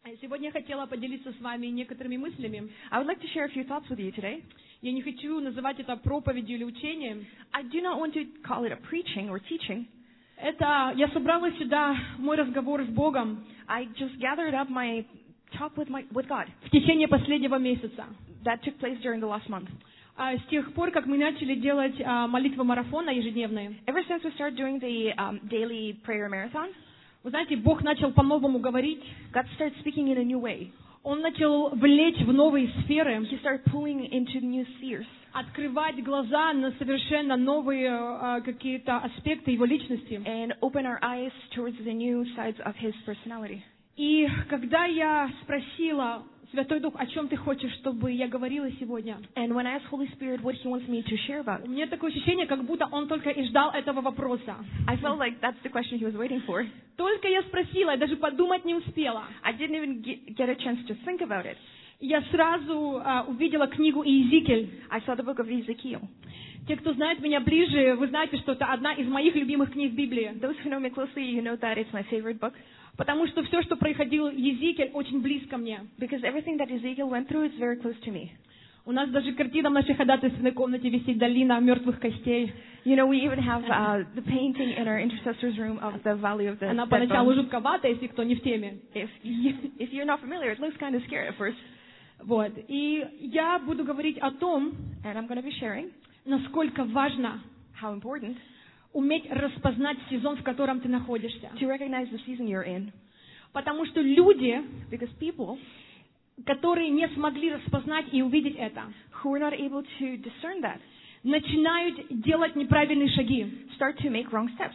Сегодня я хотела поделиться с вами некоторыми мыслями. I would like to share a few thoughts with you today. Я не хочу называть это проповедью или учением. I do not want to call it a preaching or teaching. Это я собрала сюда мой разговор с Богом I just gathered up my talk with God в течение последнего месяца. that took place during the last month. С тех пор, как мы начали делать молитвы марафона ежедневные, Ever since we started doing the daily prayer marathon, вы знаете, Бог начал по-новому говорить. God started speaking in a new way. Он начал влечь в новые сферы, He started pulling into new spheres, открывать глаза на совершенно новые какие-то аспекты его личности. and open our eyes towards the new sides of His personality. И когда я спросила, Святой Дух, о чем ты хочешь, чтобы я говорила сегодня? And when I asked Holy Spirit what He wants me to share about, У меня такое ощущение, как будто Он только и ждал этого вопроса. I felt like that's the question He was waiting for. Только я спросила, я даже подумать не успела. I didn't even get a chance to think about it. Я сразу увидела книгу Иезекииль. I saw the book of Ezekiel. Те, кто знает меня ближе, вы знаете, что это одна из моих любимых книг Библии. Those who know me closely, you know that it's my favorite book. Потому что все, что происходило Иезекииль, очень близко мне. Because everything that Ezekiel went through is very close to me. У нас даже картина в нашей ходатайственной комнате висит «Долина мертвых костей». You know, we even have the painting in our intercessor's room of the Valley of the Она Dead поначалу Bones. жутковата, если кто не в теме. If you're not familiar, it looks kind of scary at first. Вот. И я буду говорить о том, And I'm going to be sharing насколько важно how important уметь распознать сезон, в котором ты находишься. to recognize the season you're in. Потому что люди, Because people которые не смогли распознать и увидеть это, who are not able to discern that начинают делать неправильные шаги. start to make wrong steps.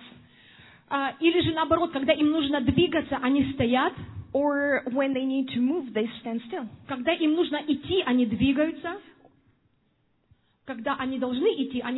Или же наоборот, когда им нужно двигаться, они стоят. Or when they need to move, they stand still. Когда им нужно идти, они двигаются. Когда они должны идти, они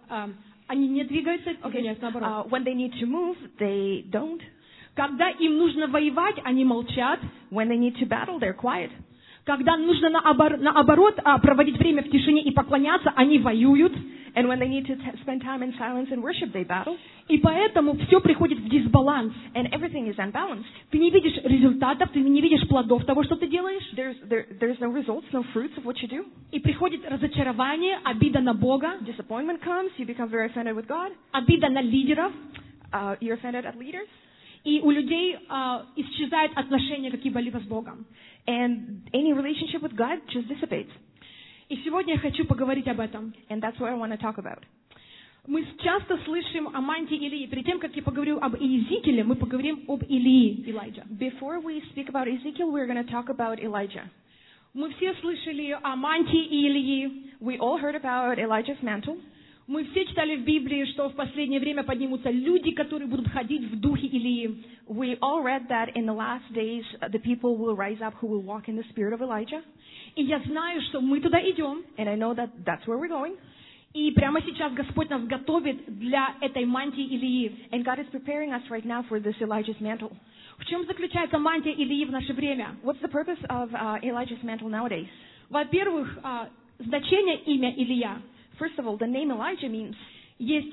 не двигаются, извиняюсь, наоборот. When they need to move, they don't. Когда им нужно воевать, они молчат. When they need to battle, they're quiet. Когда нужно наоборот проводить время в тишине и поклоняться, они воюют. And when they need to spend time in silence and worship, they battle. И поэтому все приходит в дисбаланс. And everything is unbalanced. Ты не видишь результатов, ты не видишь плодов того, что ты делаешь. There's no results, no fruits of what you do. И приходит разочарование, обида на Бога, Disappointment comes, you become very offended with God. обида на лидеров. You're offended at leaders. И у людей исчезает отношение какие-либо с Богом. And any relationship with God just dissipates. И сегодня я хочу поговорить об этом. And that's what I want to talk about. Мы часто слышим о мантии Илии. Перед тем, как я поговорю об Иезекииле, мы поговорим об Илии, Elijah. Before we speak about Ezekiel, we're going to talk about Elijah. Мы все слышали о мантии Илии. We all heard about Elijah's mantle. Мы все читали в Библии, что в последнее время поднимутся люди, которые будут ходить в духе Илии. We all read that in the last days, the people will rise up who will walk in the spirit of Elijah. И я знаю, что мы туда идем. And I know that that's where we're going. И прямо сейчас Господь нас готовит для этой мантии Илии. And God is preparing us right now for this Elijah's mantle. В чем заключается мантия Илии в наше время? What's the purpose of Elijah's mantle nowadays? Во-первых, значение имя Илия. First of all, the name Elijah means Есть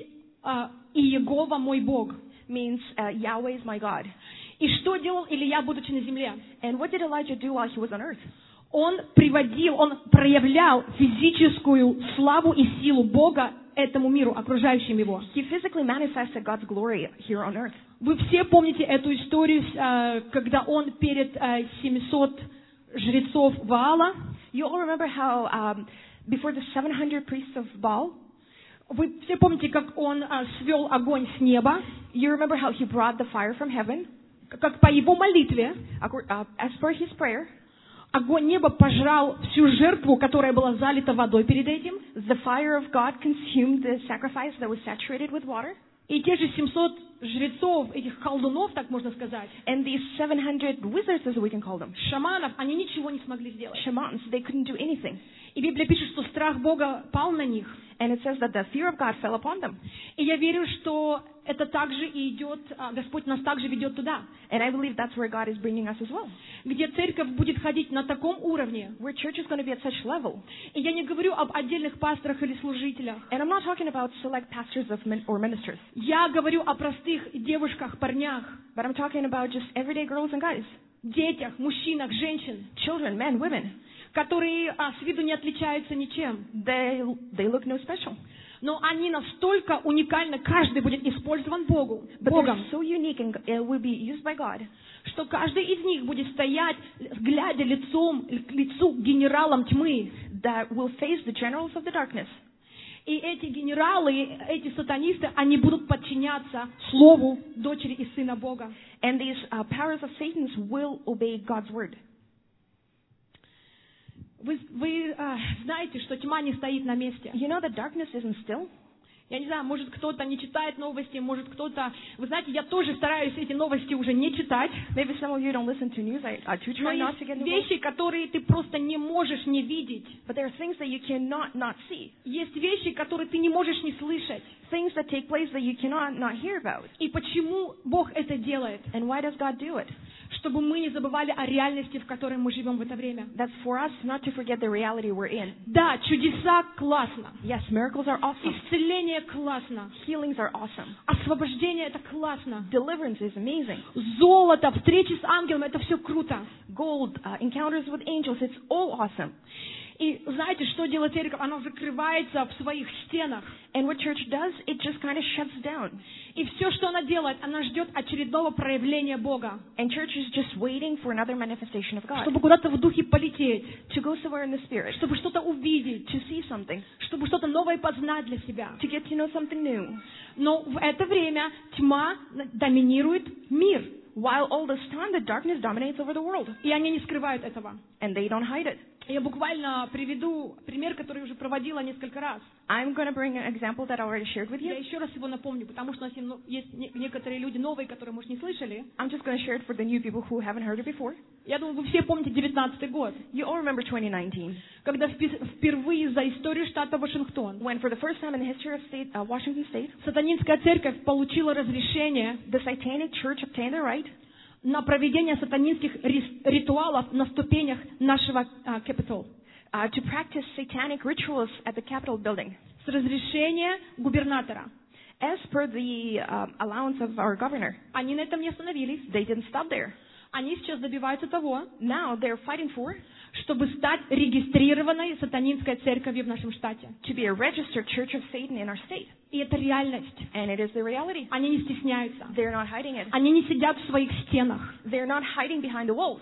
Иегова мой Бог. means Yahweh is my God. И что делал Илия, будучи на земле? And what did Elijah do while he was on earth? Он проявлял физическую славу и силу Бога этому миру, окружающим его. He physically manifested God's glory here on earth. Вы все помните эту историю, когда он перед 700 жрецов Ваала. You all remember how before the 700 priests of Baal, Вы все помните, как он свел огонь с неба, you remember how he brought the fire from heaven. как по его молитве As per his prayer, огонь неба пожрал всю жертву, которая была залита водой перед этим. the fire of God consumed the sacrifice that was saturated with water. И те же 700 жрецов, этих колдунов, так можно сказать, And these 700 wizards, as we can call them, шаманов, они ничего не смогли сделать. shamans, they couldn't do anything. И Библия пишет, что страх Бога пал на них. And it says that the fear of God fell upon them. И я верю, что это также и идет, Господь нас также ведет туда, And I believe that's where God is bringing us as well. где церковь будет ходить на таком уровне. Where church is going to be at such level. И я не говорю об отдельных пасторах или служителях. And I'm not talking about select pastors or ministers. Я говорю о простых девушках, парнях. But I'm talking about just everyday girls and guys. детях, мужчинах, женщин, children, men, women. которые с виду не отличаются ничем. They look no special. Но они настолько уникальны, каждый будет использован Богом, But they're so unique and will be used by God. Что каждый из них будет стоять, глядя лицом к лицу генералам тьмы. That will face the generals of the darkness. И эти генералы, эти сатанисты, они будут подчиняться Слову дочери и Сына Бога. And these powers of Satan will obey God's word. Вы знаете, что тьма не стоит на месте. You know that darkness isn't still? Я не знаю, может кто-то не читает новости, может кто-то... Вы знаете, я тоже стараюсь эти новости уже не читать. Maybe some of you don't listen to news. I do Но try not to get есть involved. вещи, которые ты просто не можешь не видеть. But there are things that you cannot not see. Есть вещи, которые ты не можешь не слышать. Things that take place that you cannot not hear about. И почему Бог это делает? And why does God do it? Чтобы мы не забывали о реальности, в которой мы живем в это время. That's for us not to forget the reality we're in. Да, чудеса классно. Yes, miracles are awesome. Исцеление классно. Healings are awesome. Освобождение это классно. Deliverance is amazing. Золото, встречи с ангелом, это все круто. Gold, encounters with angels, it's all awesome. И знаете, что делает церковь? Она закрывается в своих стенах. And what church does, it just kind of shuts down. И все, что она делает, она ждет очередного проявления Бога. And church is just waiting for another manifestation of God. Чтобы куда-то в духе полететь. To go somewhere in the spirit. Чтобы что-то увидеть. To see something. Чтобы что-то новое познать для себя. To get to know something new. Но в это время тьма доминирует мир. While all this time the darkness dominates over the world. И они не скрывают этого. And they don't hide it. Я буквально приведу пример, который уже проводила несколько раз. I'm going to bring an example that I already shared with Я you. еще раз его напомню, потому что у нас есть некоторые люди новые, которые, может, не слышали. I'm just going to share it for the new people who haven't heard it before. Я думаю, вы все помните 19-й год, You all remember 2019, когда впервые за историю штата Вашингтон when for the first time in the history of Washington State, сатанинская церковь получила разрешение the Satanic Church obtained the right на проведение сатанинских ритуалов на ступенях нашего Capitol. To practice satanic rituals at the Capitol building. С разрешения губернатора. As per the allowance of our governor. Они на этом не остановились. They didn't stop there. Они сейчас добиваются того, Now they're fighting for чтобы стать регистрированной сатанинской церковью в нашем штате. to be a registered Church of Satan in our state. И это реальность. And it is the reality. Они не стесняются. They're not hiding it. Они не сидят в своих стенах. They're not hiding behind the walls.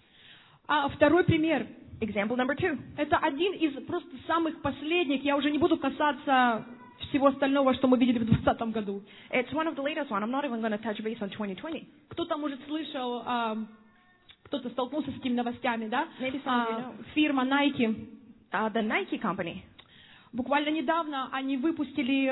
Второй пример. Example number 2. Это один из просто самых последних. Я уже не буду касаться всего остального, что мы видели в 2020 году. It's one of the latest one. I'm not even going to touch base on 2020. Кто-то, может, слышал, кто-то столкнулся с этими новостями, да? Maybe some of you know. Фирма Nike. The Nike company. Буквально недавно они выпустили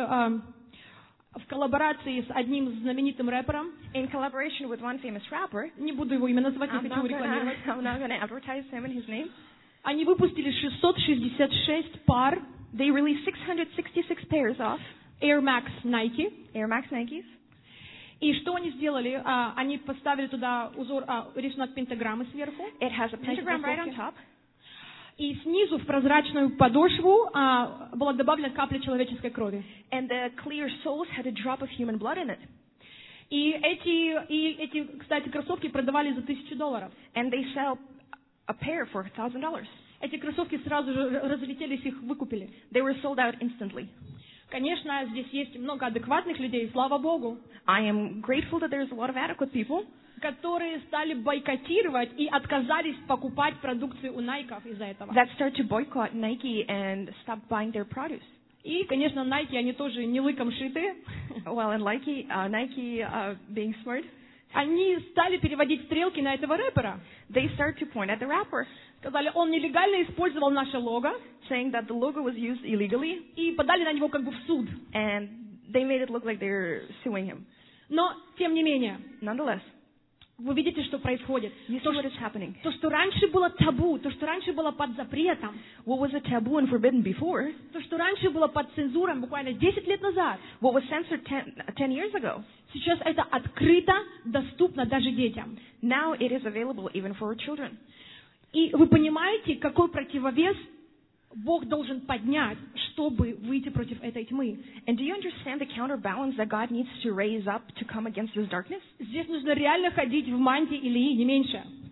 в коллаборации с одним знаменитым рэпером. In collaboration with one famous rapper. Не буду его имя называть, не I'm хочу его рекламировать. not going to advertise him and his name. Они выпустили 666 пар They released 666 pairs of Air Max Nike. Air Max Nikes. И что они сделали? Они поставили туда рисунок пентаграммы сверху. It has a pentagram right on top. И снизу в прозрачную подошву была добавлена капля человеческой крови. And the clear soles had a drop of human blood in it. И эти, кстати, кроссовки продавали за $1000. And they sell a pair for $1,000. Эти кроссовки сразу же разлетелись, их выкупили. They were sold out instantly. Конечно, здесь есть много адекватных людей, слава Богу, I am grateful that there's a lot of adequate people которые стали бойкотировать и отказались покупать продукцию у Найков из-за этого. that start to boycott Nike and stop buying their produce. И, конечно, Найки, они тоже не лыком шиты. Well, and Nike being smart, Они стали переводить стрелки на этого рэпера. they start to point at the rapper, Сказали, он нелегально использовал наше лого, saying that the logo was used illegally, и подали на него как бы в суд. and they made it look like they're suing him. Но, тем не менее, Nonetheless, вы видите, что происходит. you see what is happening. То, что раньше было табу, то, что раньше было под запретом, What was a taboo and forbidden before, то, что раньше было под цензурой буквально 10 лет назад, what was censored 10 years ago, сейчас это открыто, доступно даже детям. now it is available even for our children. И вы понимаете, какой противовес Бог должен поднять, чтобы выйти против этой тьмы. And do you understand the counterbalance that God needs to raise up to come against this darkness? Здесь нужно реально ходить в мантии Илии, не меньше.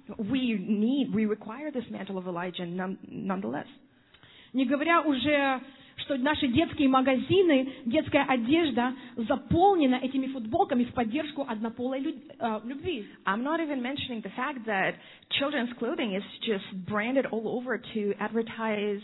We require this mantle of Elijah nonetheless. Не говоря уже, что наши детские магазины, детская одежда заполнена этими футболками в поддержку однополой любви. I'm not even mentioning the fact that children's clothing is just branded all over to advertise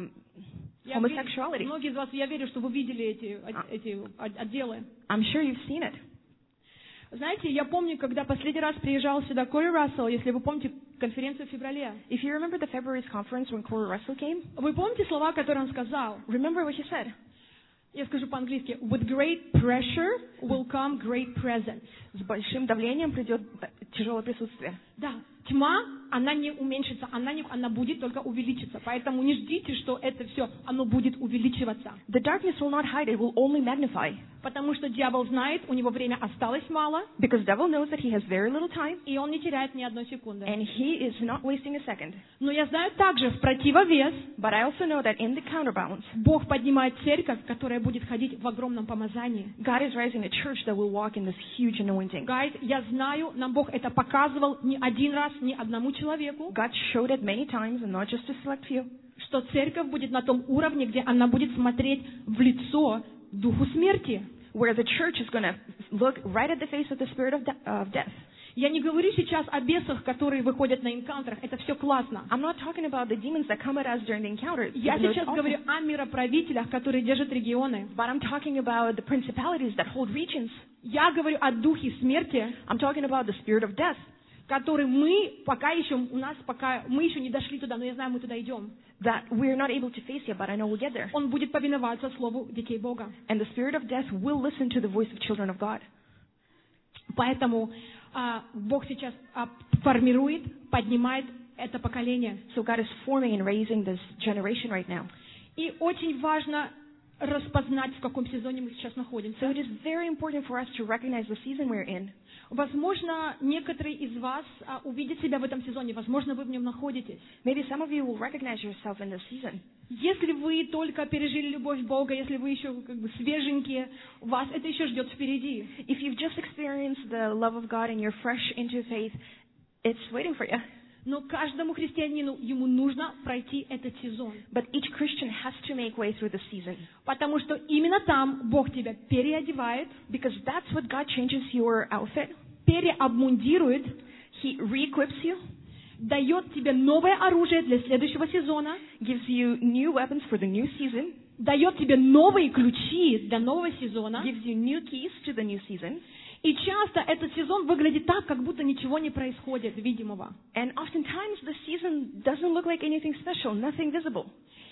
homosexuality. Многие из вас, я верю, что вы видели эти отделы. I'm sure you've seen it. Знаете, я помню, когда последний раз приезжал сюда Кори Рассел, если вы помните конференцию в феврале. If you remember the February's conference when Corey Russell came, Вы помните слова, которые он сказал? remember what he said? Я скажу по-английски. With great pressure will come great presence. С большим давлением придет тяжелое присутствие. Да, тьма, она не уменьшится, она будет только увеличиться. Поэтому не ждите, что это все, оно будет увеличиваться. The darkness will not hide, it will only magnify. Потому что дьявол знает, у него время осталось мало, Because devil knows that he has very little time, и он не теряет ни одной секунды. and he is not wasting a second. Но я знаю также, в противовес, But I also know that in the counterbalance, Бог поднимает церковь, которая будет ходить в огромном помазании. God is raising a church that will walk in this huge anointing. Гайд, я знаю, нам Бог это показывал не один раз, ни одному человеку, God showed it many times, and not just a select few, что церковь будет на том уровне, где она будет смотреть в лицо духу смерти. where the church is going to look right at the face of the spirit of death. Я не говорю сейчас о бесах, которые выходят на энкаунтерах. Это все классно. I'm not talking about the demons that come at us during the encounter. Я even though it's сейчас awesome. говорю о мироправителях, которые держат регионы. But I'm talking about the principalities that hold regions. Я говорю о духе смерти, I'm talking about the spirit of death. который мы пока еще, мы еще не дошли туда, но я знаю, мы туда идем. That we're not able to face yet, but I know we'll get there. Он будет повиноваться слову детей Бога. And the spirit of death will listen to the voice of children of God. Поэтому Бог сейчас формирует, поднимает это поколение. So God is forming and raising this generation right now. И очень важно распознать, в каком сезоне мы сейчас находимся. So it is very important for us to recognize the season we're in. Возможно, некоторые из вас увидят себя в этом сезоне. Возможно, вы в нем находитесь. Maybe some of you will recognize yourself in this season. Если вы только пережили любовь Бога, если вы еще свеженькие, вас это еще ждет впереди. If you've just experienced the love of God and you're fresh into faith, it's waiting for you. Но каждому христианину ему нужно пройти этот сезон. But each Christian has to make way through the season. Потому что именно там Бог тебя переодевает, Because that's what God changes your outfit. переобмундирует, He re-equips you, дает тебе новое оружие для следующего сезона, gives you new weapons for the new season, дает тебе новые ключи для нового сезона. gives you new keys to the new season. И часто этот сезон выглядит так, как будто ничего не происходит видимого. And oftentimes the season doesn't look like anything special, nothing visible.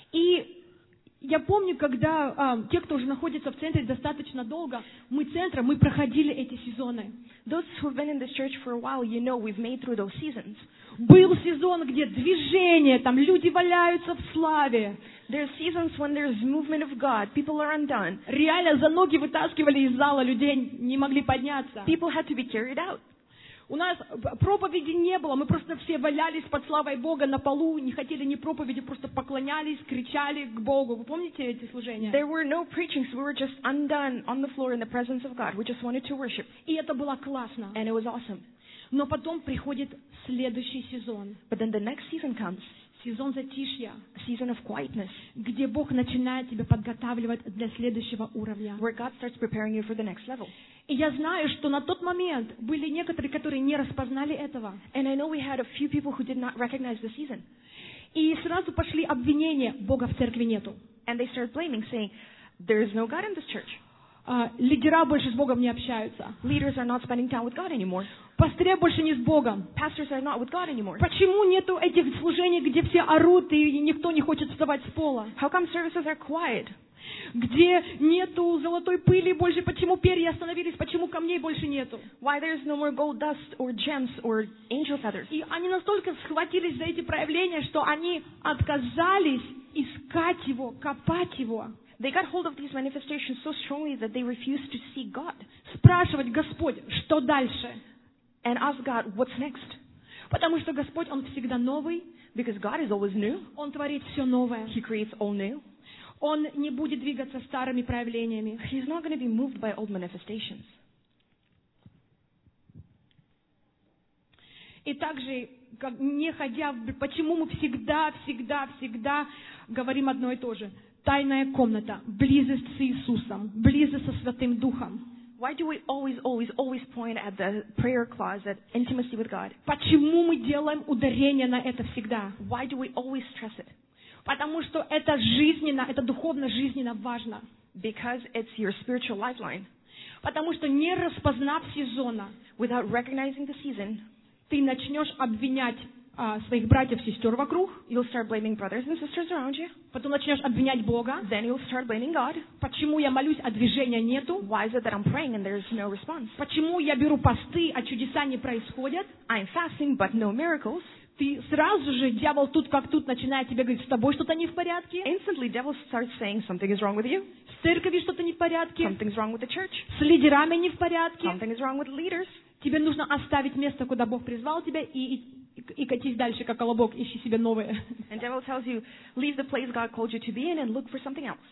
И я помню, когда те, кто уже находится в центре достаточно долго, мы проходили эти сезоны. Those who've been in this church for a while, you know we've made through those seasons. Был сезон, где движение, там люди валяются в славе. There's seasons when there's movement of God, people are undone. Реально за ноги вытаскивали из зала, людей не могли подняться. People had to be carried out. У нас проповеди не было, мы просто все валялись под славой Бога на полу, не хотели ни проповеди, просто поклонялись, кричали к Богу. Вы помните эти служения? There were no preachings, we were just undone on the floor in the presence of God. We just wanted to worship. И это было классно. And it was awesome. Но потом приходит следующий сезон. But then the next season comes, Сезон затишья, a season of quietness, где Бог начинает тебя подготавливать для следующего уровня. where God starts preparing you for the next level. И я знаю, что на тот момент были некоторые, которые не распознали этого. And I know we had a few people who did not recognize the season. И сразу пошли обвинения: Бога в церкви нету. And they started blaming, saying, there is no God in this church. Лидера больше с Богом не общаются. Leaders are not spending time with God anymore. Пастыря больше не с Богом. Pastors are not with God anymore. Почему нету этих служений, где все орут и никто не хочет вставать с пола? How come services are quiet? Где нету золотой пыли больше? Почему перья остановились? Почему камней больше нету? Why there's no more gold dust or gems or angel feathers? И они настолько схватились за эти проявления, что они отказались искать его, копать его. They got hold of these manifestations so strongly that they refused to seek God Спрашивать: Господь, что дальше? and ask God, what's next? Потому что Господь, Он всегда новый, Because God is always new. Он творит все новое. He creates all new. Он не будет двигаться старыми проявлениями. He's not going to be moved by old manifestations. И также не ходя, почему мы всегда говорим одно и то же. Тайная комната, близость с Иисусом, близость со Святым Духом. Why do we always point at the prayer closet, intimacy with God? Почему мы делаем ударение на это всегда? Why do we always stress it? Потому что это жизненно, это духовно жизненно важно. Because it's your spiritual lifeline. Потому что не распознав сезона, Without recognizing the season, ты начнешь обвинять своих братьев и сестер вокруг, you'll start blaming brothers and sisters around you. потом начнешь обвинять Бога. Then you'll start blaming God. Почему я молюсь, а движения нету? Why is it that I'm praying and there's no response? Почему я беру посты, а чудеса не происходят? I'm fasting, but no miracles. Ты сразу же, дьявол тут как тут начинает тебе говорить, с тобой что-то не в порядке, Instantly, devil starts saying something is wrong with you. с церковью что-то не в порядке, Something's wrong with the church. с лидерами не в порядке. Something is wrong with leaders. Тебе нужно оставить место, куда Бог призвал тебя, и катись дальше, как колобок, ищи себе новое. And devil tells you, leave the place God called you to be in and look for something else.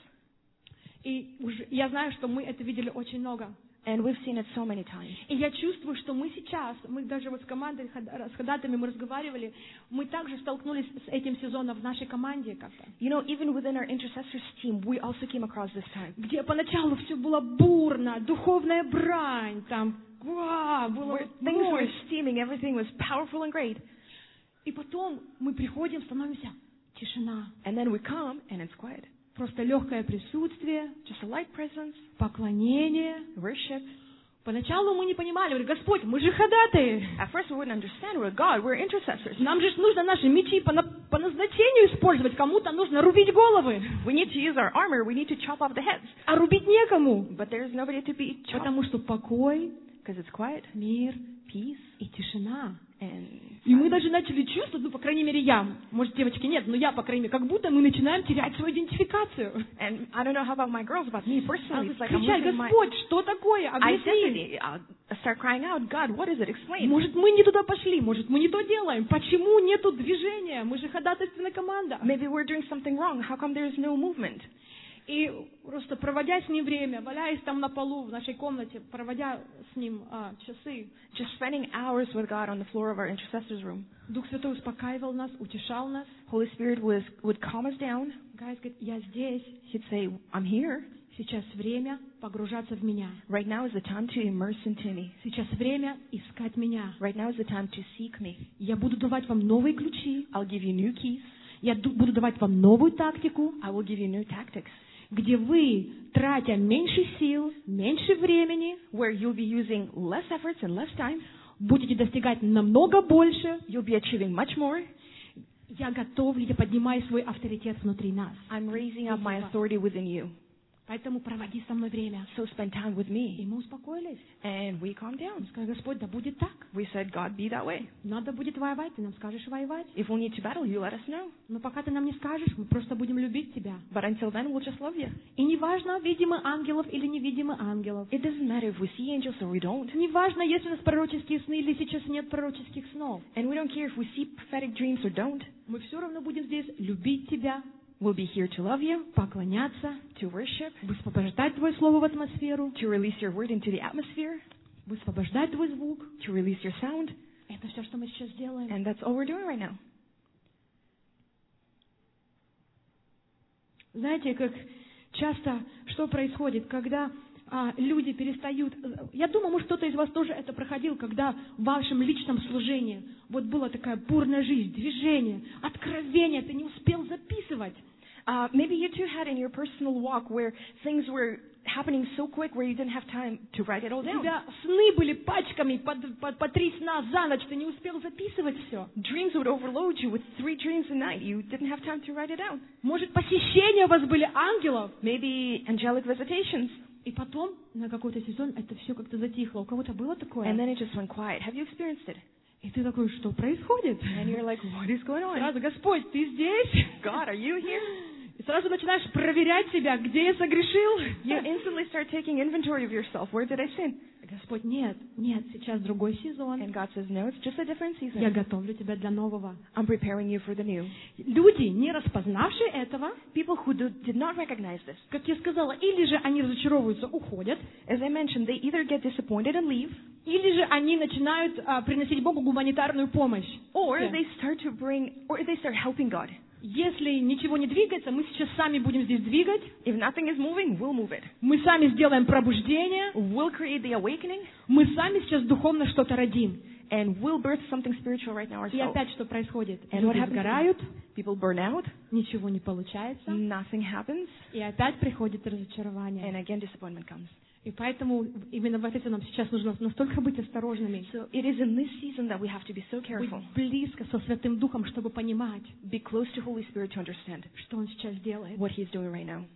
И я знаю, что мы это видели очень много. And we've seen it so many times. И я чувствую, что мы сейчас, мы даже вот с командой, с ходатами мы разговаривали, мы также столкнулись с этим сезоном в нашей команде как-то. You know, even within our intercessors team, we also came across this time. Где поначалу все было бурно, духовная брань, там, было Things were steaming, everything was powerful and great. И потом мы приходим, становимся тишина. And then we come and it's quiet. Просто легкое присутствие, Just a light presence, поклонение. worship. Поначалу мы не понимали, говорю, Господь, мы же ходатаи. At first we wouldn't understand. We're God, we're intercessors. Нам же нужно наши мечи по назначению использовать. Кому-то нужно рубить головы. We need to use our armor, we need to chop off the heads. А рубить некому. But there's nobody to be chopped. Потому что покой, Because it's quiet, мир peace, и тишина. and И мы даже начали чувствовать, по крайней мере, я, может, девочки нет, но я, по крайней мере, как будто мы начинаем терять свою идентификацию. And I don't know how about my girls, but me personally, it's like I'm Кричать, losing my Господь, что такое? Объясни. identity. I'll start crying out, God, what is it? Explain. Может, мы не туда пошли, может, мы не то делаем. Почему нету движения? Мы же ходатайственная команда. Maybe we're doing something wrong. How come there's no movement? И просто проводя с ним время, валяясь там на полу в нашей комнате, проводя с ним часы, Just spending hours with God on the floor of our intercessors room. Дух Святой успокаивал нас, утешал нас. Holy Spirit would calm us down. Гайс говорит, я здесь, He'd say, I'm here. сейчас время погружаться в меня. Right now is the time to immerse into me. Сейчас время искать меня. Right now is the time to seek me. Я буду давать вам новые ключи, I'll give you new keys. я буду давать вам новую тактику, I will give you new tactics. где вы, тратя меньше сил, меньше времени, Where you'll be using less efforts and less time. будете достигать намного больше. You'll be achieving much more. Я готовлю, я поднимаю свой авторитет внутри нас. I'm raising up my authority within you. Поэтому проводи со мной время. So spend time with И me. мы успокоились. And we calmed down. Сказали, Господь, да будет так. We said, God, be that way. Надо будет воевать, ты нам скажешь воевать. If we need to battle, you let us know. Но пока ты нам не скажешь, мы просто будем любить тебя. But until then, we'll just love you. И не важно, видим мы ангелов или не видим мы ангелов. It doesn't matter if we see angels or we don't. Не важно, есть у нас пророческие сны или сейчас нет пророческих снов. And we don't care if we see prophetic dreams or don't. Мы все равно будем здесь любить тебя, We'll be here to love you, поклоняться, to worship, высвобождать Твое Слово в атмосферу, to release your word into the atmosphere, высвобождать Твой звук. to release your sound. Это все, что мы сейчас делаем. And that's all we're doing right now. Знаете, как часто что происходит, когда люди перестают... Я думаю, может, кто-то из вас тоже это проходил, когда в вашем личном служении вот была такая бурная жизнь, движение, откровение, ты не успел записывать. Maybe you too had in your personal walk where things were happening so quick where you didn't have time to write it all У down. тебя сны были пачками, по 3 сна за ночь, ты не успел записывать все. Dreams would overload you with 3 dreams a night. You didn't have time to write it down. Может, посещения у вас были ангелов. Maybe angelic visitations. И потом на какой-то сезон это все как-то затихло. У кого-то было такое? And then it just went quiet. Have you experienced it? И ты такой, что происходит? And you're like, what is going on? Сразу, Господь, ты здесь? God, are you here? И сразу начинаешь проверять себя, где я согрешил. You instantly start taking inventory of yourself. Where did I sin? Господь, нет, сейчас другой сезон. And God says, no, it's just a different season. Я готовлю тебя для нового. I'm preparing you for the new. Люди, не распознавшие этого, People who did not recognize this. как я сказала, или же они разочаровываются, уходят, As I mentioned, they either get disappointed and leave, Или же они начинают приносить Богу гуманитарную помощь. Or they start helping God. Если ничего не двигается, мы сейчас сами будем здесь двигать. If nothing is moving, we'll move it. Мы сами сделаем пробуждение. We'll create the awakening. Мы сами сейчас духовно что-то родим. And we'll birth something spiritual right now И ourselves. опять что происходит? And what Люди happens? сгорают, People burn out. ничего не получается. Nothing happens. И опять приходит разочарование. And again, disappointment comes. И поэтому именно в этом нам сейчас нужно настолько быть осторожными. So it is in this season that we have to be so Быть careful. близко со Святым Духом, чтобы понимать, Be close to Holy Spirit to understand что Он сейчас делает. what He's doing right now.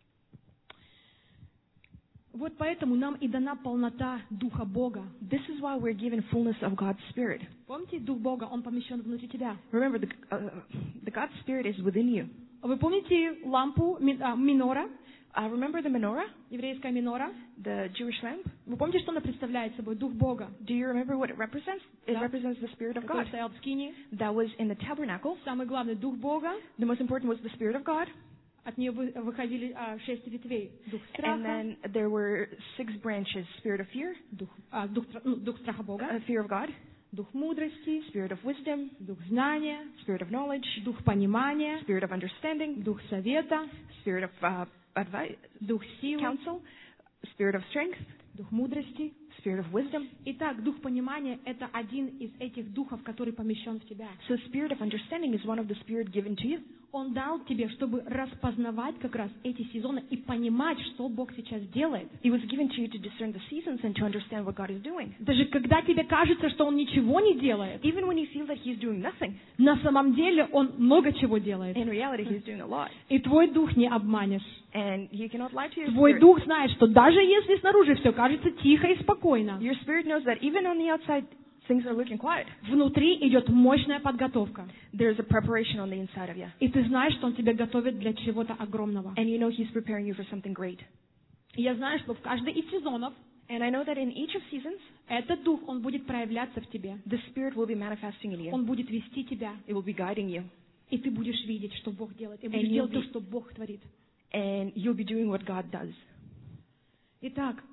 Вот поэтому нам и дана полнота Духа Бога. This is why we're given fullness of God's Spirit. Помните, Дух Бога, Он помещен внутри тебя. Remember, the God's Spirit is within you. Вы помните лампу минора, Remember the menorah, еврейская минора? the Jewish lamp? Вы помните, что она представляет собой? Дух Бога. Do you remember what it represents? It Yeah. represents the Spirit of Который God. стоял в скинии. That was in the tabernacle. Самый главный Дух Бога. The most important was the Spirit of God. От нее выходили 6 ветвей. Дух And страха, then there were 6 branches: Spirit of fear, дух страха Бога, fear of God, Дух мудрости, Spirit of wisdom, Дух знания, Spirit of knowledge, Дух понимания, Spirit of understanding, Дух совета, Spirit of advice, Дух силы, counsel, Spirit of strength, Дух мудрости. Spirit of wisdom. Итак, Дух понимания – это один из этих духов, который помещен в тебя. So Spirit of understanding is one of the Spirit given to you. Он дал тебе, чтобы распознавать как раз эти сезоны и понимать, что Бог сейчас делает. It was given to you to discern the seasons and to understand what God is doing. Даже когда тебе кажется, что Он ничего не делает, Even when you feel that He's doing nothing, на самом деле Он много чего делает. in reality He's doing a lot. И твой дух не обманешь. And you cannot lie to your Твой spirit. дух знает, что даже если снаружи все кажется тихо и спокойно, Your spirit knows that even on the outside things are looking quiet. внутри идет мощная подготовка. There's a preparation on the inside of you. И ты знаешь, что Он тебя готовит для чего-то огромного. And you know He's preparing you for something great. И я знаю, что в каждый из сезонов And I know that in each of seasons, этот дух, он будет проявляться в тебе. the Spirit will be manifesting in you. Он будет вести тебя. It will be guiding you. И ты будешь видеть, что Бог делает. И будешь you'll делать то, be- что Бог творит. And you'll be doing what God does. Итак,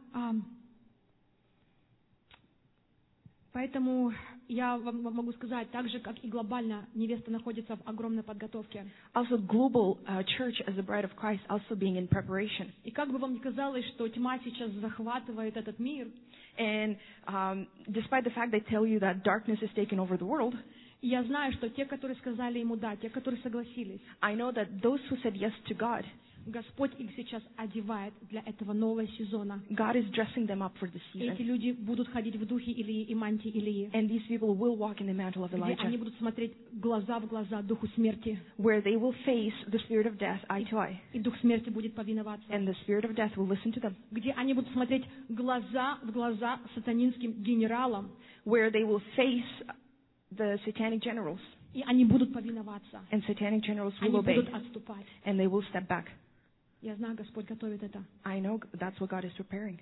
поэтому я вам могу сказать, так же, как и глобально, невеста находится в огромной подготовке. Also, global church as a bride of Christ also being in preparation. И как бы вам ни казалось, что тьма сейчас захватывает этот мир, And despite the fact they tell you that darkness is taking over the world, я знаю, что те, которые сказали ему «да», те, которые согласились, I know that those who said yes to God, Господь их сейчас одевает для этого нового сезона. God is dressing them up for this Эти season. люди будут ходить в духе Илии и мантии Илии, And these people will walk in the mantle of где они Elijah, будут смотреть глаза в глаза духу смерти, where they will face the spirit of death eye to eye. и дух смерти будет повиноваться, And the spirit of death will listen to them, где они будут смотреть глаза в глаза сатанинским генералам, where they will face the satanic generals, и они будут повиноваться, and satanic generals они will obey, будут отступать. and they will step back. Я знаю, Господь готовит это. I know that's what God is preparing.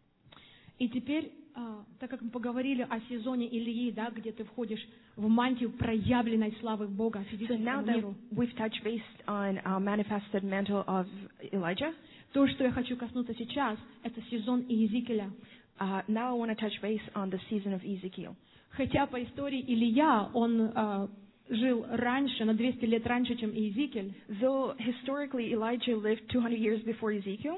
И теперь, так как мы поговорили о сезоне Илии, да, где ты входишь в мантию проявленной славы Бога So физическому now that миру, we've touched base on manifested mantle of Elijah, то, что я хочу коснуться сейчас, это сезон Иезекииля. now I want to touch base on the season of Ezekiel. Хотя по истории Илия, он жил раньше, на 200 лет раньше, чем Иезекииль, Though historically Elijah lived 200 years before Ezekiel,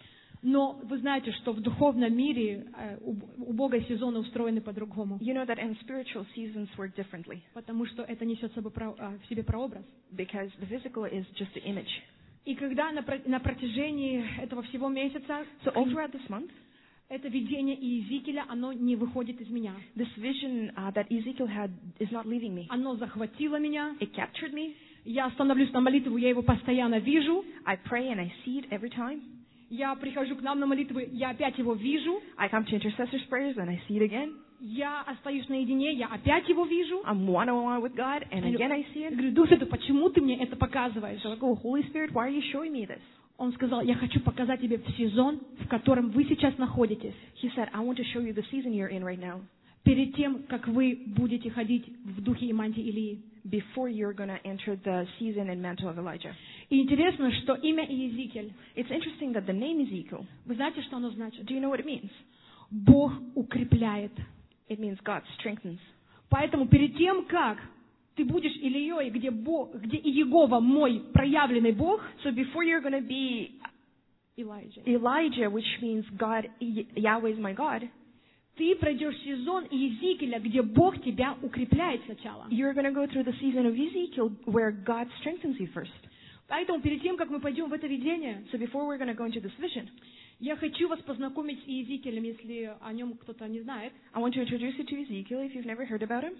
но вы знаете, что в духовном мире у Бога сезоны устроены по-другому, you know that in spiritual seasons work differently потому что это несет в себе прообраз. because the physical is just the image. И когда на протяжении этого всего месяца So all throughout this month, это видение Иезекииля, оно не выходит из меня. this vision that Ezekiel had is not leaving me. Оно захватило меня. It captured me. Я становлюсь на молитву, я его постоянно вижу. I pray and I see it every time. Я прихожу к нам на молитву, я опять его вижу. I come to intercessors' prayers and I see it again. Я остаюсь наедине, я опять его вижу. I'm one-on-one with God and again I see Я it. говорю, Дух Святой, почему ты мне это показываешь? So I go, Holy Spirit, why are you showing me this? Он сказал, я хочу показать тебе сезон, в котором вы сейчас находитесь. He said, I want to show you the season you're in right now. Перед тем, как вы будете ходить в духе и мантии Илии. Before you're going to enter the season and mantle of Elijah. И интересно, что имя Иезекииль, It's interesting that the name Ezekiel, вы знаете, что оно значит? do you know what it means? Бог укрепляет. It means God strengthens. Поэтому перед тем, как ты будешь Илией, где Иегова мой проявленный Бог, So before you're going to be Elijah, Elijah, which means God, Yahweh is my God, ты пройдешь сезон Иезекииля, где Бог тебя укрепляет сначала. you're going to go through the season of Ezekiel where God strengthens you first. Поэтому перед тем, как мы пойдем в это видение, So before we're going to go into this vision, я хочу вас познакомить с Иезекиилем, если о нем кто-то не знает. I want to introduce you to Ezekiel if you've never heard about him.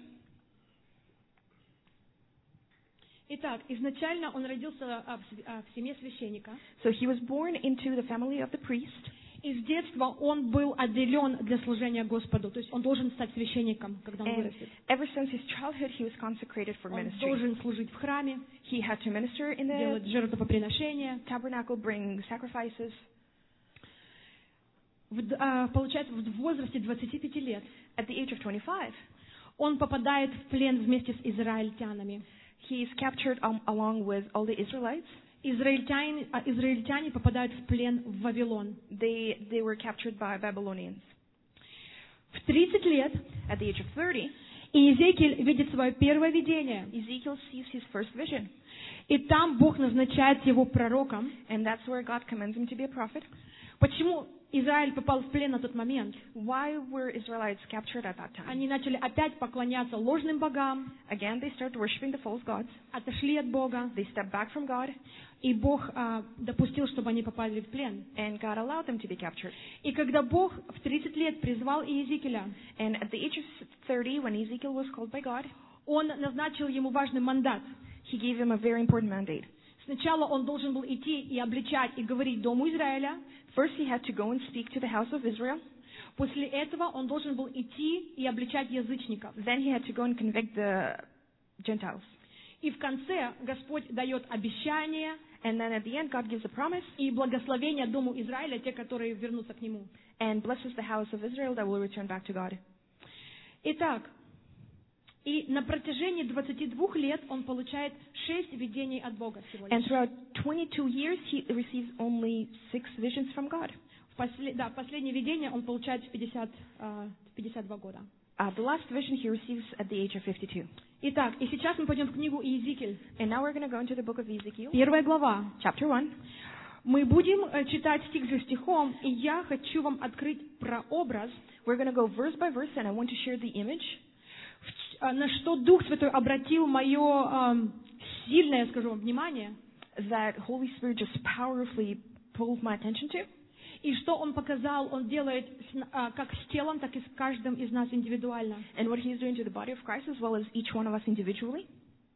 Итак, изначально он родился в семье священника. So he was born into the family of the priest. И с детства он был отделен для служения Господу. То есть он должен стать священником, когда он And вырастет. ever since his childhood, he was consecrated for Он ministry. должен служить в храме, He had to minister in the делать жертвоприношения. tabernacle, bring sacrifices. Получается, в возрасте 25 лет At the age of 25, он попадает в плен вместе с израильтянами. he is captured along with all the Israelites. Израильтяне попадают в плен в Вавилон. They were captured by Babylonians. В 30 лет At the age of 30, Иезекииль видит свое первое видение. Ezekiel sees his first vision. И там Бог назначает его пророком. And that's where God commands him to be a prophet. Почему Израиль попал в плен на тот момент? Why were Israelites captured at that time? Они начали опять поклоняться ложным богам, Again, they started worshiping the false gods. отошли от Бога, They stepped back from God, и Бог допустил, чтобы они попали в плен. and God allowed them to be captured. И когда Бог в 30 лет призвал Иезекииля, And at the age of 30, when Ezekiel was called by God, Он назначил ему важный мандат. he gave him a very important mandate. Сначала он должен был идти и обличать и говорить Дому Израиля. First, he had to go and speak to the house of Israel. После этого он должен был идти и обличать язычников. Then he had to go and convict the Gentiles. И в конце Господь дает обещание And then at the end, God gives a promise и благословение Дому Израиля, те, которые вернутся к Нему. and blesses the house of Israel that will return back to God. Итак, и на протяжении 22 лет он получает 6 видений от Бога всего And лишь. throughout 22 years, he receives only 6 visions from God. Последнее видение он получает в 52 года. The last vision he receives at the age of 52. Итак, и сейчас мы пойдем в книгу Иезекииль. And now we're going to go into the book of Ezekiel, 1 глава. chapter 1. Мы будем читать стих за стихом, и я хочу вам открыть прообраз, We're going to go verse by verse, and I want to share the image на что Дух Святой обратил мое сильное, скажу вам, внимание, that Holy Spirit just powerfully pulled my attention to. и что Он показал, Он делает как с телом, так и с каждым из нас индивидуально. And what he's doing to the body of Christ as well as each one of us individually.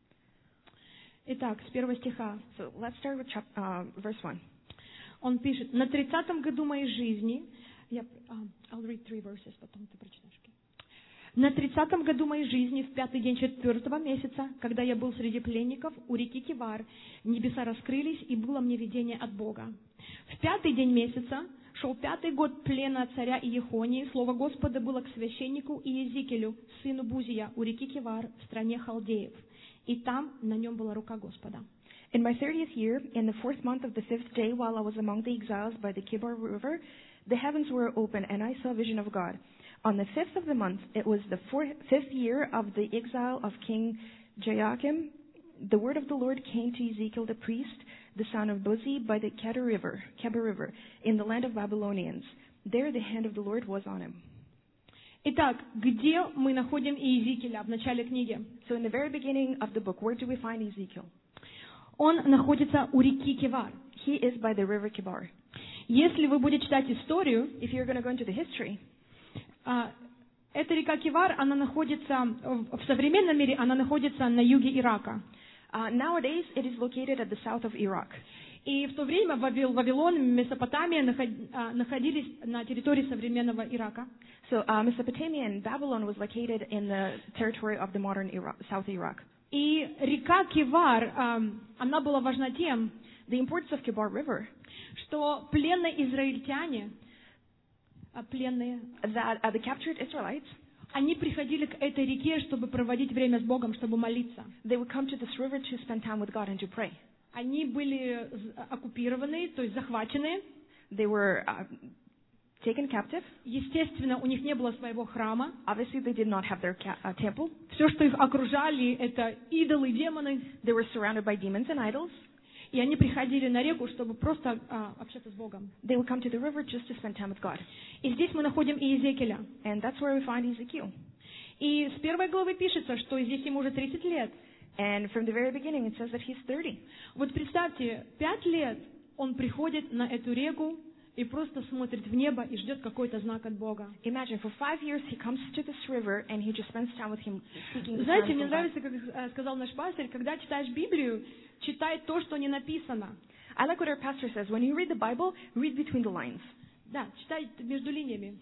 Итак, с 1 стиха. So let's start with verse 1. Он пишет: «На 30-м году моей жизни...» I'll read 3 verses, потом ты прочитаешь. «На 30-м году моей жизни, в 5-й день 4-го месяца, когда я был среди пленников у реки Кивар, небеса раскрылись, и было мне видение от Бога. В 5-й день месяца шел 5-й год плена царя Иехонии. Слово Господа было к священнику Иезекиилю, сыну Бузия, у реки Кивар, в стране халдеев. И там на нем была рука Господа». In my 30th year, in the 4th month of the 5th day, while I was among the exiles by the Kibar River, the heavens were open, and I saw a vision of God. On the 5th of the month, it was the 5th year of the exile of King Joachim. The word of the Lord came to Ezekiel the priest, the son of Buzi, by the Kebar River, in the land of Babylonians. There the hand of the Lord was on him. Итак, где мы находим Иезекииля в начале книги? So in the very beginning of the book, where do we find Ezekiel? Он находится у реки Кивар. He is by the river Kibar. Если вы будете читать историю, If you're going to go into the history, эта река Кивар, она находится в современном мире, она находится на юге Ирака. nowadays it is located at the south of Iraq. И в то время Вавилон, Месопотамия находились на территории современного Ирака. So Mesopotamia and Babylon was located in the territory of the modern Iraq, South Iraq. И река Кивар, она была важна тем, The importance of Kibar River, что пленные израильтяне, that the captured Israelites, они приходили к этой реке, чтобы проводить время с Богом, чтобы молиться. they would come to this river to spend time with God and to pray. Они были оккупированы, то есть захвачены. They were taken captive. Естественно, у них не было своего храма. Obviously, they did not have their temple. Все, что их окружали, это идолы, демоны. They were surrounded by demons and idols. И они приходили на реку, чтобы просто общаться с Богом. They would come to the river just to spend time with God. И здесь мы находим Иезекииля. And that's where we find Ezekiel. И с первой главы пишется, что здесь ему уже 30 лет. And from the very beginning, it says that he's 30. Вот представьте, 5 лет он приходит на эту реку и просто смотрит в небо и ждет какой-то знак от Бога. Imagine, for 5 years, he comes to this river and he just spends time with him, seeking the Знаете, sign мне from God. нравится, как сказал наш пастырь, когда читаешь Библию, читай то, что не написано. I like what our pastor says. When you read the Bible, read between the lines. Да, читай между линиями.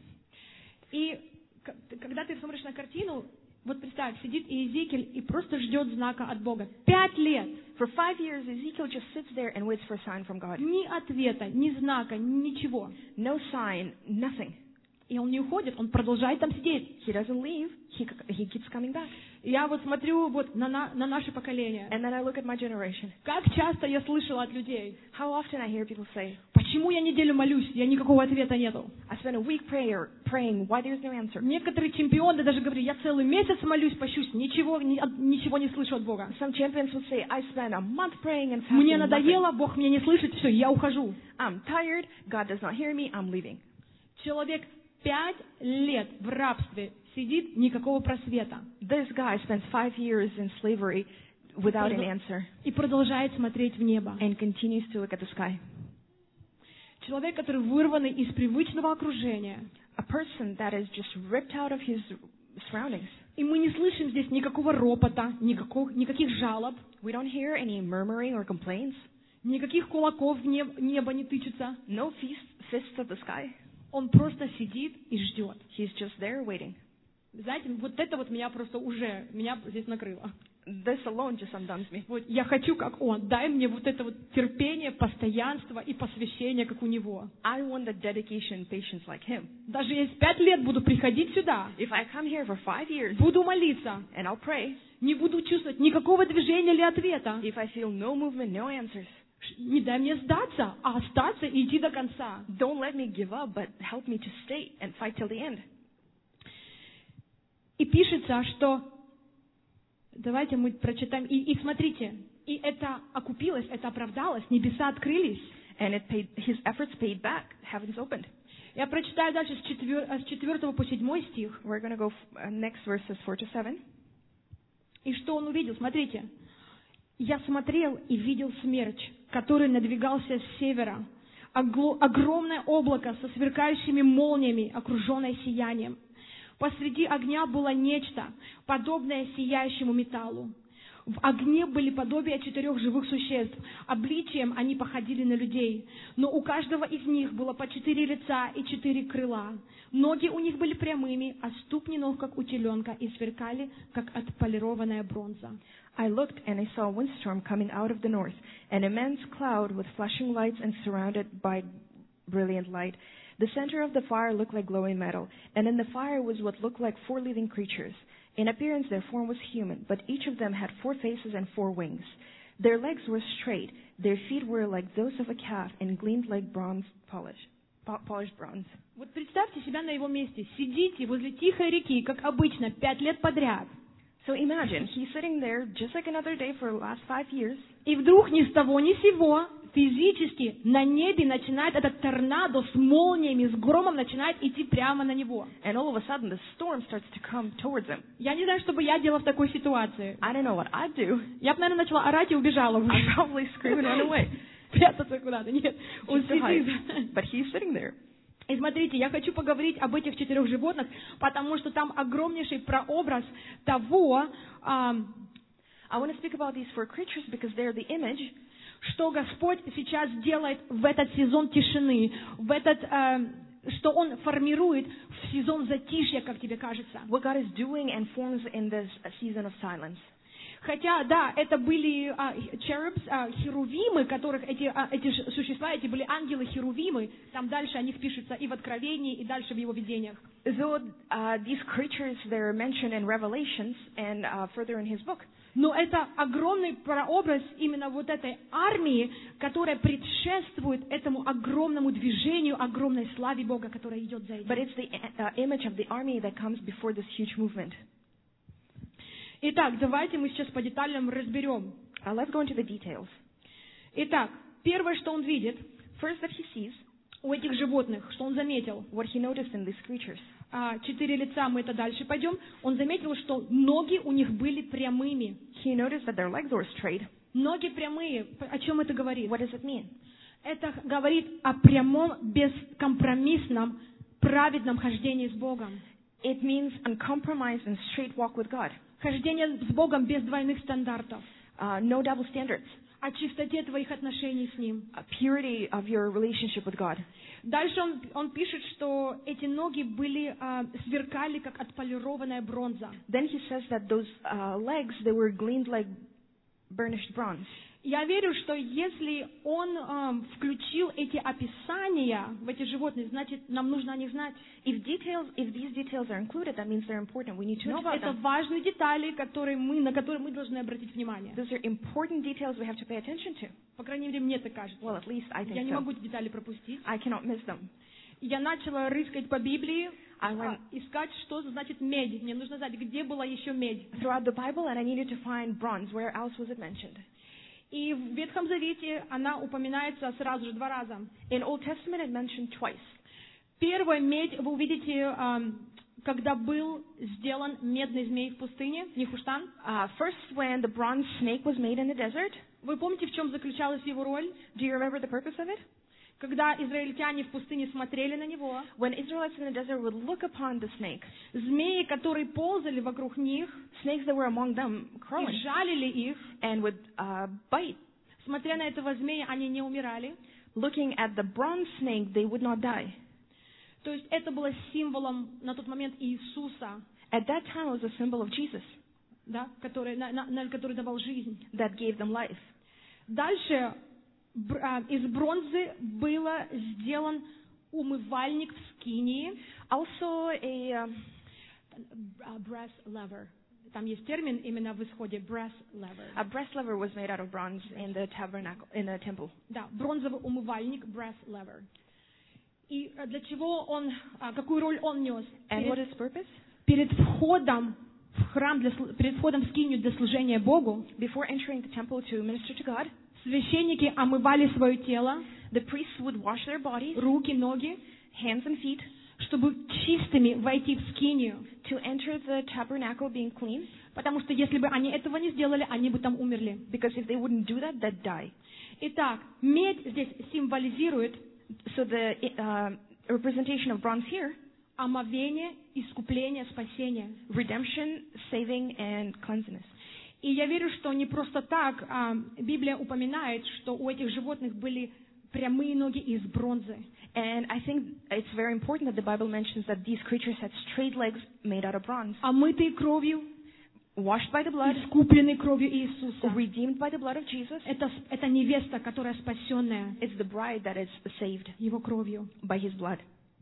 И когда ты смотришь на картину, вот представь, сидит Иезекииль и просто ждет знака от Бога. 5 лет. For 5 years, Ezekiel just sits there and waits for a sign from God. Ни ответа, ни знака, ничего. No sign, nothing. И он не уходит, он продолжает там сидеть. He doesn't leave. He keeps coming back. И я вот смотрю вот на наше поколение. And then I look at my generation. Как часто я слышала от людей: How often I hear people say, почему я неделю молюсь, я никакого ответа нету. I spent a week praying, why there's no answer? Некоторые чемпионы даже говорят: я целый месяц молюсь, пощусь, ничего не слышу от Бога. Some champions would say, I spent a month praying and fasting. Мне надоело, Бог меня не слышит, все, я ухожу. I'm tired, God does not hear me, I'm leaving. Человек 5 лет в рабстве сидит, никакого просвета. This guy spends 5 years in slavery without an answer. И продолжает смотреть в небо. And continues to look at the sky. Человек, который вырванный из привычного окружения. A person that is just ripped out of his surroundings. И мы не слышим здесь никакого ропота, никаких жалоб. We don't hear any murmuring or complaints. Никаких кулаков в небо не тычутся. No fists of the sky. Он просто сидит и ждет. He's just there waiting. Знаете, вот это вот меня здесь накрыло. This alone just undoes me. Вот я хочу, как он. Дай мне вот это вот терпение, постоянство и посвящение, как у него. I want the dedication, patience like him. Даже если 5 лет буду приходить сюда, If I come here for 5 years буду молиться, and I'll pray, не буду чувствовать никакого движения или ответа, if I feel no movement, no answers, не дай мне сдаться, а остаться и идти до конца. don't let me give up, but help me to stay and fight till the end. И пишется, что... Давайте мы прочитаем. И смотрите, и это окупилось, это оправдалось, небеса открылись. And his efforts paid back, heavens opened. Я прочитаю дальше с 4 по 7 стих. We're going to go next verses 4 to 7. И что он увидел? Смотрите. «Я смотрел и видел смерч, который надвигался с севера. Огромное облако со сверкающими молниями, окруженное сиянием. Посреди огня было нечто, подобное сияющему металлу. В огне были подобия 4 живых существ. Обличием они походили на людей, но у каждого из них было по 4 лица и 4 крыла. Ноги у них были прямыми, а ступни ног, как у теленка, и сверкали, как отполированная бронза. I looked, and I saw a windstorm coming out of the north, an immense cloud with flashing lights and surrounded by brilliant light. The center of the fire looked like glowing metal, and in the fire was what looked like 4 living creatures. In appearance, their form was human, but each of them had 4 faces and 4 wings. Their legs were straight, their feet were like those of a calf, and gleamed like polished bronze. Вот представьте себя на его месте. Сидите возле тихой реки, как обычно, 5 лет подряд. So imagine, he's sitting there just like another day for the last 5 years. И вдруг ни с того ни с сего физически на небе начинает этот торнадо с молниями, с громом начинает идти прямо на него. And all of a sudden, the storm starts to come towards him. Я не знаю, что бы я делала в такой ситуации. I don't know what I'd do. Я бы, наверное, начала орать и убежала. I'd probably scream and run away. Прятаться куда-то. Нет, он Just to hide. сидит. But he's sitting there. И смотрите, я хочу поговорить об этих 4 животных, потому что там огромнейший прообраз того, I want to speak about these 4 creatures because they're the image что Господь сейчас делает в этот сезон тишины, что Он формирует в сезон затишья, как тебе кажется. what God is doing and forms in this season of silence. Хотя, да, это были cherubs, херувимы, которых эти существа, эти были ангелы-херувимы. Там дальше о них пишется и в Откровении, и дальше в его видениях. Though these creatures, they're mentioned in Revelations and further in his book. Но это огромный прообраз именно вот этой армии, которая предшествует этому огромному движению, огромной славе Бога, которая идет за But этим. it's the image of the army that comes before this huge movement. Итак, давайте мы сейчас по деталям разберем. Let's go into the details. Итак, первое, что он видит First that he sees, у этих животных, что он заметил, what he noticed in these creatures. 4 лица, мы это дальше пойдем, он заметил, что ноги у них были прямыми. He noticed that their legs were straight. Ноги прямые. О чем это говорит? What does it mean? Это говорит о прямом, бескомпромиссном, праведном хождении с Богом. It means uncompromised and straight walk with God. Хождение с Богом без двойных стандартов. No double standards. О чистоте твоих отношений с Ним. Purity of your relationship with God. Дальше он пишет, что эти ноги были, сверкали, как отполированная бронза. Then he says that those legs, they were gleamed like burnished bronze. Я верю, что если он включил эти описания в эти животные, значит, нам нужно о них знать. If these details are included, that means they're important. We need to know about Это them. важные детали, на которые мы должны обратить внимание. Those are important details we have to pay attention to. По крайней мере, мне так кажется. Well, at least I Я think не so. могу эти детали пропустить. I cannot miss them. Я начала рыскать по Библии, I went искать, что значит медь. Мне нужно знать, где была еще медь. throughout the Bible and I needed to find bronze. Where else was it mentioned? И в Ветхом Завете она упоминается сразу же 2 раза. In Old Testament, it mentioned twice. Первая медь, вы увидите, когда был сделан медный змей в пустыне, Нихуштан. First, when the bronze snake was made in the desert. Вы помните, в чем заключалась его роль? Do you remember the purpose of it? Когда израильтяне в пустыне смотрели на него, When Israelites in the desert would look upon the snake, змеи, которые ползали вокруг них, snakes that were among them и crawling жалили их, and would bite. смотря на этого змея, они не умирали. Looking at the bronze snake, they would not die. То есть это было символом на тот момент Иисуса, At that time, it was a symbol of Jesus да, который давал жизнь. that gave them life. Дальше из бронзы было сделан умывальник в скинии. Also, a Brass lever. Там есть термин именно в исходе brass lever. breast lever was made out of bronze in the tabernacle, in the temple. Да, бронзовый умывальник, brass lever. И для чего он, какую роль он нес? And what is purpose? Перед входом в храм, перед входом в скинию для служения Богу, Before entering the temple to minister to God, священники омывали свое тело, the priests would wash their bodies, руки, ноги, hands and feet, чтобы чистыми войти в скинию. to enter the tabernacle being clean. Потому что если бы они этого не сделали, они бы там умерли. Because if they wouldn't do that, they'd die. Итак, медь здесь символизирует So the representation of bronze here, омовение, искупление, спасение. redemption, saving, and cleanliness. И я верю, что не просто так Библия упоминает, что у этих животных были прямые ноги из бронзы. And I think it's very important that the Bible mentions that these creatures had straight legs made out of bronze, Омытые кровью, washed by the blood, искупленные кровью Иисуса. redeemed by the blood of Jesus. Это невеста, которая спасенная It's the bride that is saved Его кровью. by His blood.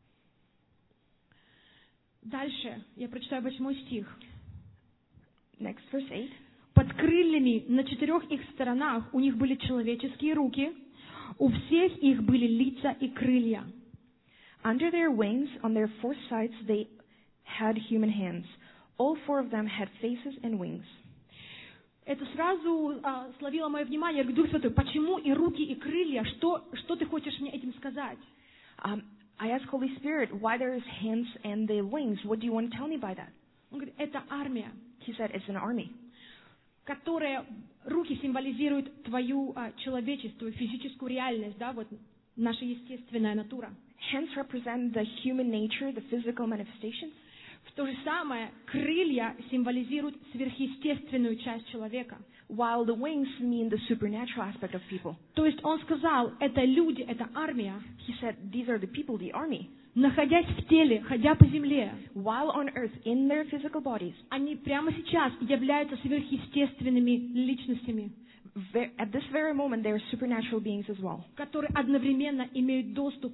Дальше я прочитаю 8 стих. Next, verse 8. Под крыльями на 4 их сторонах у них были человеческие руки, у всех их были лица и крылья. Under their wings, on their 4 sides, they had human hands. All 4 of them had faces and wings. Это сразу словило мое внимание. Я говорю, Дух Святой, почему и руки, и крылья? Что ты хочешь мне этим сказать? I asked Holy Spirit, why there is hands and the wings? What do you want to tell me by that? Он говорит, это армия, He said, it's an army. которая, руки символизируют твою человеческую, физическую реальность, да, вот наша естественная натура. Hands represent the human nature, the physical manifestations. В то же самое крылья символизируют сверхъестественную часть человека. While the wings mean the supernatural aspect of people. То есть он сказал, это люди, это армия, He said, these are the people, the army. находясь в теле, ходя по земле, While on earth, in their physical bodies, они прямо сейчас являются сверхъестественными личностями, at this very moment, they are supernatural beings as well. которые одновременно имеют доступ в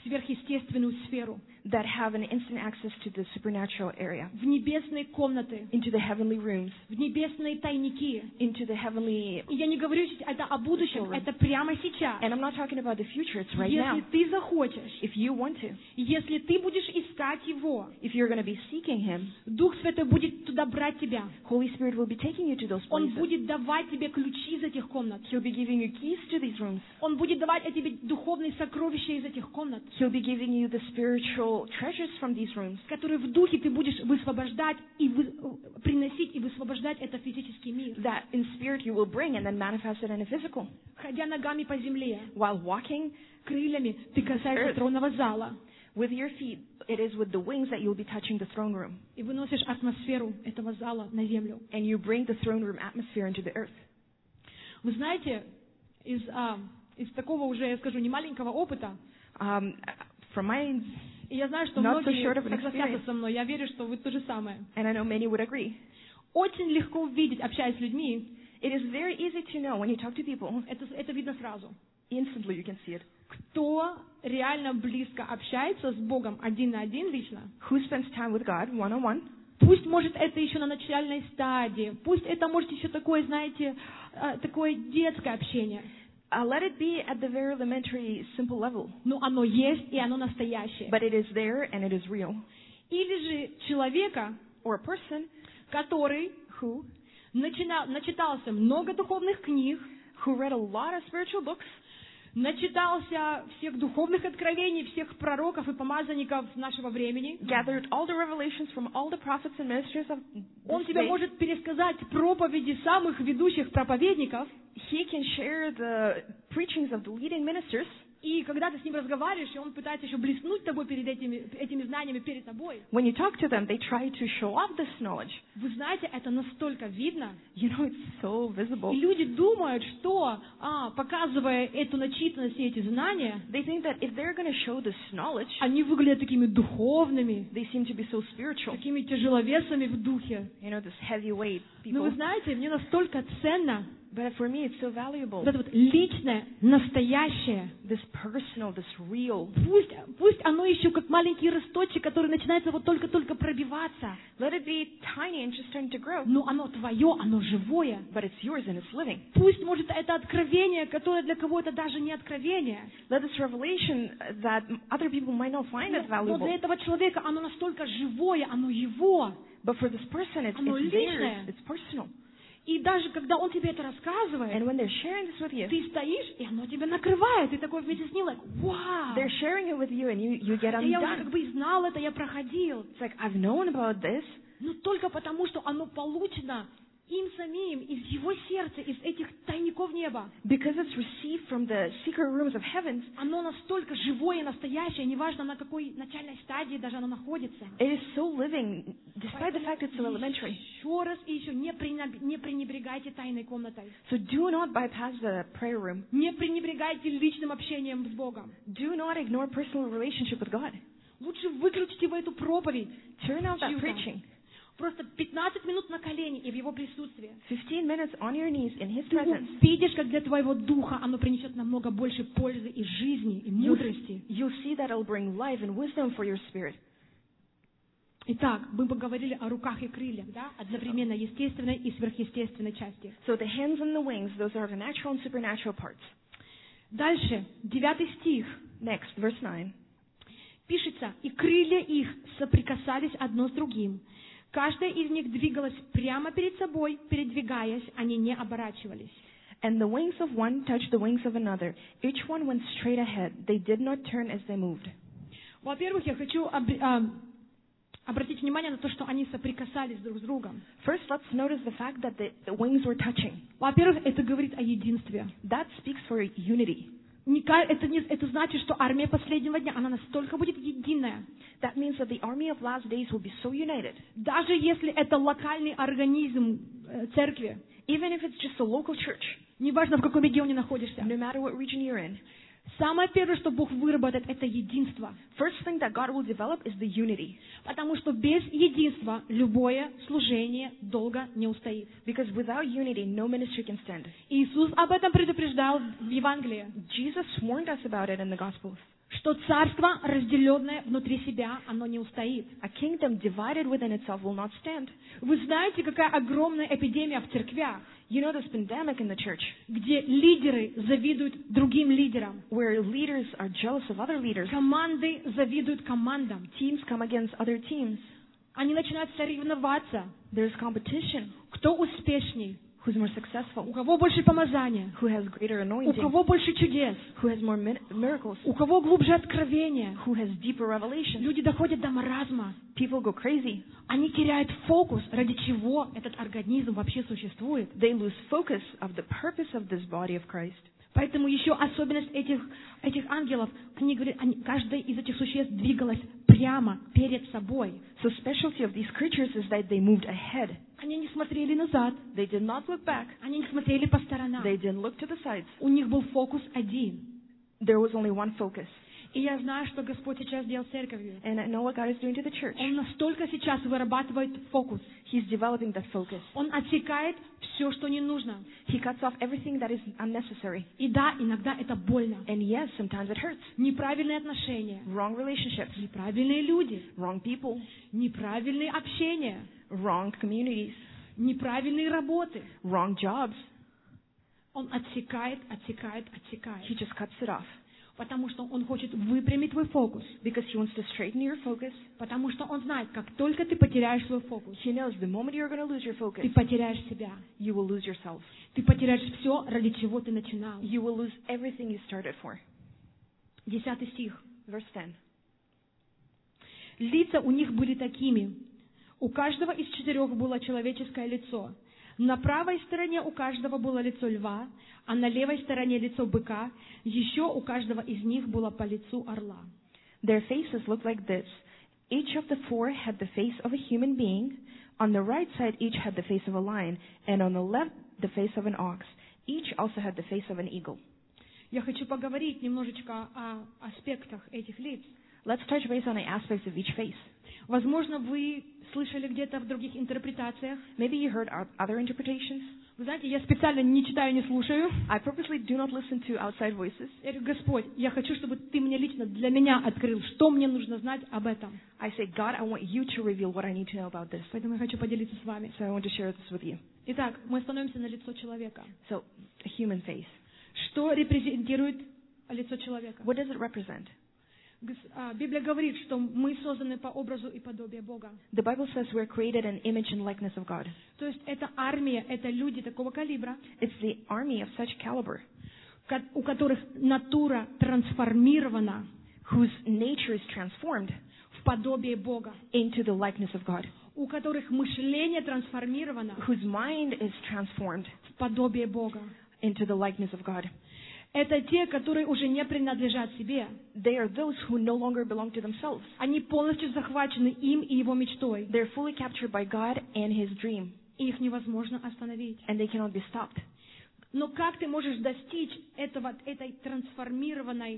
сверхъестественную сферу, that have an instant access to the supernatural area, в небесные комнаты, into the heavenly rooms, в небесные тайники. into the heavenly. И я не говорю это о будущем, это прямо сейчас. And I'm not talking about the future, it's right Если now. ты захочешь, If you want to, если ты будешь искать Его, if you're going to be seeking Him, Дух Святой будет туда брать тебя. Holy Spirit will be taking you to those Он places. будет давать тебе ключи из этих комнат. He'll be giving you keys to these rooms. Он будет давать тебе духовные сокровища из этих комнат, He'll be giving you the spiritual treasures from these rooms которые в духе ты будешь высвобождать и приносить и высвобождать это в физический мир. that in spirit you will bring and then manifest it in a physical. Ходя ногами по земле, While walking крыльями, ты касаешься тронного зала with your feet, it is with the wings that you'll be touching the throne room. и выносишь атмосферу этого зала на землю. And you bring the throne room atmosphere into the earth. Вы знаете, из такого уже, я скажу, немаленького опыта, From my, и я знаю, что Not so многие short of an согласятся experience. со мной, я верю, что вы то же самое. and I know many would agree, Очень легко увидеть, общаясь с людьми, it is very easy to know when you talk to people, это видно сразу, instantly you can see it, кто реально близко общается с Богом один на один лично. who spends time with God one-on-one. Пусть, может, это еще на начальной стадии, пусть это, может, еще такое, знаете, такое детское общение, Let it be at the very elementary, simple level, но оно есть и оно настоящее. but it is there and it is real. Или же человека, Or a person который who начитался много духовных книг, read a lot of spiritual books, начитался всех духовных откровений, всех пророков и помазанников нашего времени. gathered all the revelations from all the prophets and ministers of Он this тебе day. может пересказать проповеди самых ведущих проповедников, He can share the preachings of the leading ministers. и когда ты с ним разговариваешь, и он пытается еще блеснуть тобой перед этими знаниями перед тобой. When you talk to them, they try to show off this knowledge. Вы знаете, это настолько видно. You know, it's so visible. И люди думают, что, показывая эту начитанность и эти знания, They think that if they're going to show this knowledge, они выглядят такими духовными, they seem to be so spiritual. такими тяжеловесами в духе. You know, this heavyweight Но вы people. знаете, мне настолько ценно But for me, it's so valuable. вот это вот личное, настоящее. This personal, this real. Пусть оно еще как маленький росточек, который начинается вот только-только пробиваться. Let it be tiny and just starting to grow. Но оно твое, оно живое. But it's yours and it's living. Пусть, может, это откровение, которое для кого-то даже не откровение. Let this revelation that other people might not find as Но valuable. для этого человека оно настолько живое, оно его. But for this person, it's Оно theirs. личное. It's personal. И даже когда он тебе это рассказывает, And when they're sharing this with you, ты стоишь, и оно тебя накрывает. Ты такой вместе с ним, like, вау! they're sharing it with you and you get Я уже как undone. бы и знал это, я проходил. It's like, I've known about this, Но только потому, что оно получено им самим, из его сердца, из этих тайников неба. because it's received from the secret rooms of heavens. Оно настолько живое и настоящее, неважно на какой начальной стадии даже оно находится. It is so living, despite the fact it's so elementary. Еще раз и еще не пренебрегайте тайной комнатой. So do not bypass the prayer room. Не пренебрегайте личным общением с Богом. Do not ignore personal relationship with God. Лучше выключите в эту проповедь. Turn out that чью-то. preaching. Просто 15 минут на колени и в Его присутствии. 15 minutes on your knees in His Ты presence. увидишь, как для твоего духа оно принесет намного больше пользы и жизни, и мудрости. You'll see that it'll bring life and wisdom for your spirit. Итак, мы поговорили о руках и крыльях, да? Одновременно естественной и сверхъестественной части. So the hands and the wings, those are the natural and supernatural parts. Дальше, 9 стих. Next, verse 9. Пишется, «И крылья их соприкасались одно с другим. Каждая из них двигалась прямо перед собой, передвигаясь, они не оборачивались». And the wings of one touched the wings of another. Each one went straight ahead. They did not turn as they moved. Во-первых, я хочу обратить внимание на то, что они соприкасались друг с другом. First, let's notice the fact that the wings were touching. Во-первых, это говорит о единстве. That speaks for unity. Это значит, что армия последнего дня, она настолько будет единая. That means that the army of last days will be so united. Даже если это локальный организм церкви, Even if it's just a local church, неважно, в каком регионе находишься. no matter what region you're in. Самое первое, что Бог выработает, это единство. First thing that God will develop is the unity. Потому что без единства любое служение долго не устоит. Because without unity, no ministry can stand. Иисус об этом предупреждал в Евангелии. Jesus warned us about it in the Gospels. что царство, разделенное внутри себя, оно не устоит. A kingdom divided within itself will not stand. Вы знаете, какая огромная эпидемия в церквях, You know this pandemic in the church где лидеры завидуют другим лидерам, where leaders are jealous of other leaders. команды завидуют командам. Teams come against other teams. Они начинают соревноваться, There's competition. кто успешней, Who's more successful? у кого больше помазания, Who has greater у anointing? кого больше чудес, Who has more miracles? у кого глубже откровения. Who has deeper revelation? Люди доходят до маразма. People go crazy. Они теряют фокус, ради чего этот организм вообще существует. They lose focus of the purpose of this body of Christ. Поэтому еще особенность этих ангелов, они говорят, каждая из этих существ двигалась прямо перед собой. So specialty of these creatures is that they moved ahead. Они не смотрели назад, They did not look back. они не смотрели по сторонам. They didn't look to the sides. У них был фокус один. There was only one focus. И я знаю, что Господь сейчас делает с церковью. And I know what God is doing to the church. Он настолько сейчас вырабатывает фокус. He's developing that focus. Он отсекает все, что не нужно. He cuts off everything that is unnecessary. И да, иногда это больно. And yes, sometimes it hurts. Неправильные отношения, Wrong relationships, неправильные люди, wrong people, неправильные общения, wrong communities, неправильные работы. wrong jobs. Он отсекает. He just cuts it off. Потому что он хочет выпрямить твой фокус. Because he wants to straighten your focus. Потому что он знает, как только ты потеряешь свой фокус, He knows the moment you're going to lose your focus, ты потеряешь себя. you will lose yourself. Ты потеряешь все, ради чего ты начинал. You will lose everything you started for. 10 стих. Verse 10. Лица у них были такими. У каждого из 4 было человеческое лицо. На правой стороне у каждого было лицо льва, а на левой стороне лицо быка. Еще у каждого из них было по лицу орла. Their faces looked like this. Each of the 4 had the face of a human being. On the right side, each had the face of a lion, and on the left, the face of an ox. Each also had the face of an eagle. Я хочу поговорить немножечко о аспектах этих лиц. Let's touch base on the aspects of each face. Возможно, вы слышали где-то в других интерпретациях. Maybe you heard other interpretations. Вы знаете, я специально не читаю, не слушаю. I purposely do not listen to outside voices. Я говорю, Господь, я хочу, чтобы Ты мне лично, для меня открыл, что мне нужно знать об этом. I say, God, I want you to reveal what I need to know about this. Поэтому я хочу поделиться с вами. So I want to share this with you. Итак, мы становимся на лицо человека. So, a human face. Что репрезентирует лицо человека? What does it represent? Библия говорит, что мы созданы по образу и подобию Бога. The Bible says we're created in image and likeness of God. То есть это армия, это люди такого калибра, It's the army of such caliber, у которых натура трансформирована whose nature is transformed в подобие Бога, into the likeness of God, у которых мышление трансформировано whose mind is transformed в подобие Бога. into the likeness of God. Это те, которые уже не принадлежат себе. They are those who no longer belong to themselves. Они полностью захвачены им и его мечтой. They're fully captured by God and His dream, И их невозможно остановить. and they cannot be stopped. Но как ты можешь достичь этой трансформированной,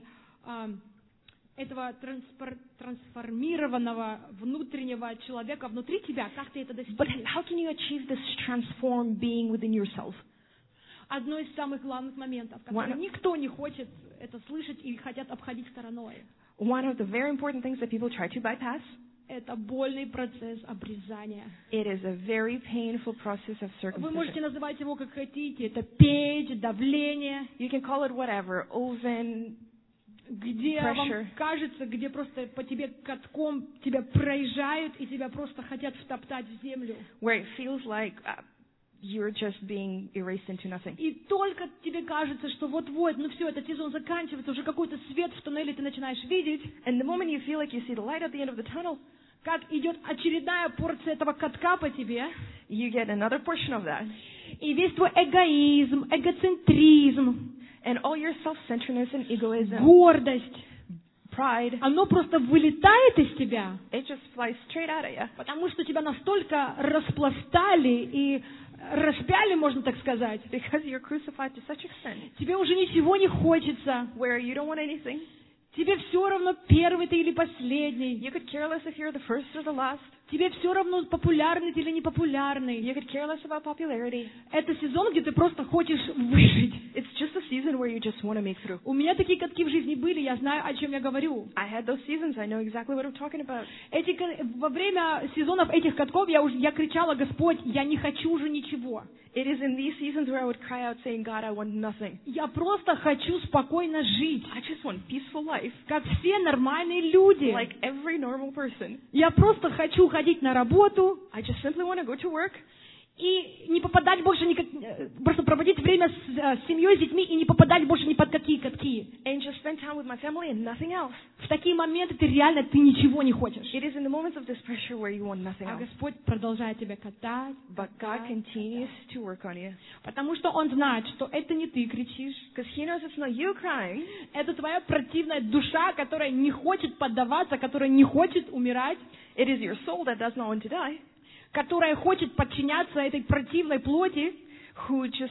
этого трансформированного внутреннего человека внутри тебя? Как ты это But достигнешь? how can you achieve this transformed being within yourself? Одно из самых главных моментов, которые никто не хочет это слышать и хотят обходить стороной. One of the very important things that people try to bypass, Это больный процесс обрезания. it is a very painful process of Вы можете circumcision. называть его как хотите. Это печь, давление, You can call it whatever, oven, где Pressure. вам кажется, где просто по тебе катком тебя проезжают и тебя просто хотят втоптать в землю. where it feels like you're just being erased into nothing. И только тебе кажется, что вот-вот, ну все, этот сезон заканчивается, уже какой-то свет в туннеле ты начинаешь видеть, And the moment you feel like you see the light at the end of the tunnel, как идет очередная порция этого катка по тебе, you get another portion of that. и весь твой эгоизм, эгоцентризм, And all your self-centeredness and egoism, гордость, pride, оно просто вылетает из тебя, it just flies straight out at you. потому что тебя настолько распластали и распяли, можно так сказать. Because you're crucified to such extent Тебе уже ничего не хочется. where you don't want anything. Тебе все равно, первый ты или последний. You could care less if you're the first or the last. Тебе все равно, популярный ты или непопулярный. You could care less about popularity. Это сезон, где ты просто хочешь выжить. It's just a season where you just want to make through. У меня такие катки в жизни были, я знаю, о чем я говорю. I had those seasons. I know exactly what I'm talking about. Во время сезонов этих катков я кричала: Господь, я не хочу уже ничего. It is in these seasons where I would cry out saying, God, I want nothing. Я просто хочу спокойно жить, I just want peaceful life, как все нормальные люди. like every normal person. Я просто хочу ходить на работу I just simply want to go to work и не попадать больше просто проводить время с семьей, с детьми и не попадать больше ни под какие катки. and just spend time with my family and nothing else. В такие моменты ты ничего не хочешь. It is in the moments of this pressure where you want nothing А else. Господь продолжает тебя катать, But God continues to work on you. потому что Он знает, что это не ты кричишь, Because He knows it's not you crying. это твоя противная душа, которая не хочет поддаваться, которая не хочет умирать, It is your soul that does not want to die, которая хочет подчиняться этой противной плоти. who just,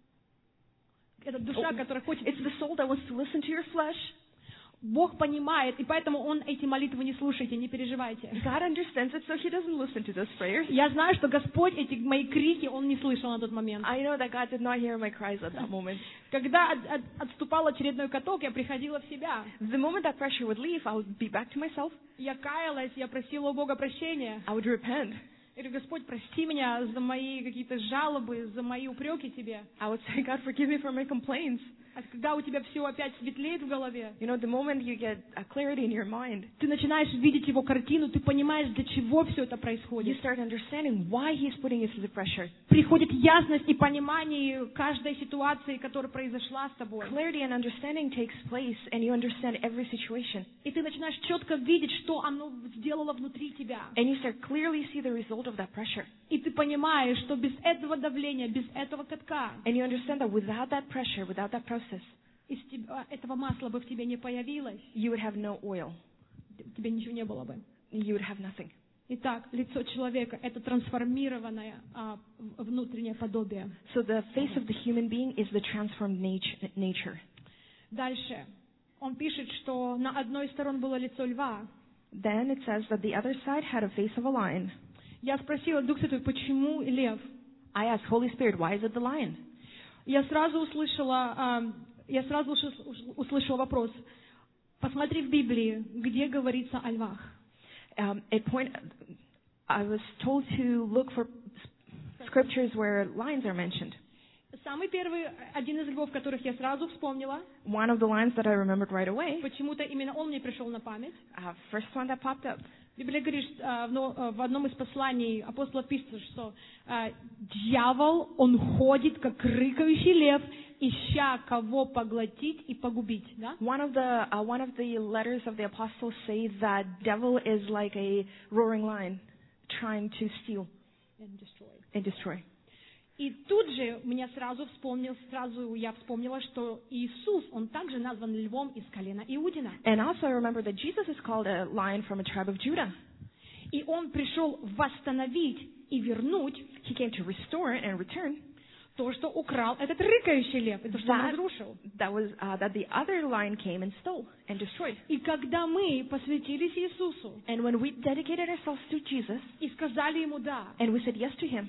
Это душа, которая хочет. it's the soul that wants to listen to your flesh. Бог понимает, и поэтому Он эти молитвы не слушайте, не переживайте. God understands it, so He doesn't listen to those prayers. Я знаю, что Господь эти мои крики Он не слышал на тот момент. I know that God did not hear my cries at that moment. Когда отступал очередной каток, я приходила в себя. The moment that pressure would leave, I would be back to myself. Я каялась, я просила у Бога прощения. I would repent. Я говорю: Господь, прости меня за мои какие-то жалобы, за мои упреки Тебе. I would say, God, forgive me for my complaints. А когда у тебя все опять светлеет в голове, You know, the moment you get a clarity in your mind, ты начинаешь видеть Его картину, ты понимаешь, для чего все это you происходит. start understanding why He's putting you through the pressure. Приходит ясность и понимание каждой ситуации, которая произошла с тобой. Clarity and understanding takes place, and you understand every situation. И ты начинаешь четко видеть, что оно сделало внутри тебя. And you start clearly see the result of that pressure. И ты понимаешь, что без этого давления, без этого катка, And you understand that without that pressure, without that process, этого масла бы в тебе не появилось, you would have no oil. у тебя ничего не было бы. You would have nothing. Итак, лицо человека — это трансформированное внутреннее подобие. So the face of the human being is the transformed nature. Дальше. Он пишет, что на одной из сторон было лицо льва. Then it says that the other side had a face of a lion. Я спросила: Дух Святой, почему лев? I asked, Holy Spirit, why is it the lion? Я сразу услышала вопрос. Посмотри в Библии, где говорится о львах. I was told to look for scriptures where lions are mentioned. Самый первый, один из львов, которых я сразу вспомнила, One of the lions that I remembered right away, почему-то именно он мне пришел на память. first one that popped up. Библия говорит, в одном из посланий апостола пишет, что дьявол, он ходит, как рыкающий лев, ища кого поглотить и погубить. Да? One of the letters of the apostles say that devil is like a roaring lion trying to steal and destroy. И тут же я сразу вспомнила, что Иисус, он также назван львом из колена Иудина. And also I remember that Jesus is called a lion from a tribe of Judah. И он пришел восстановить и вернуть. He came to restore and return то, что украл этот рыкающий лев, это что он разрушил. That the other lion came and stole and destroyed. И когда мы посвятились Иисусу, and when we dedicated ourselves to Jesus, и сказали ему да, and we said yes to Him,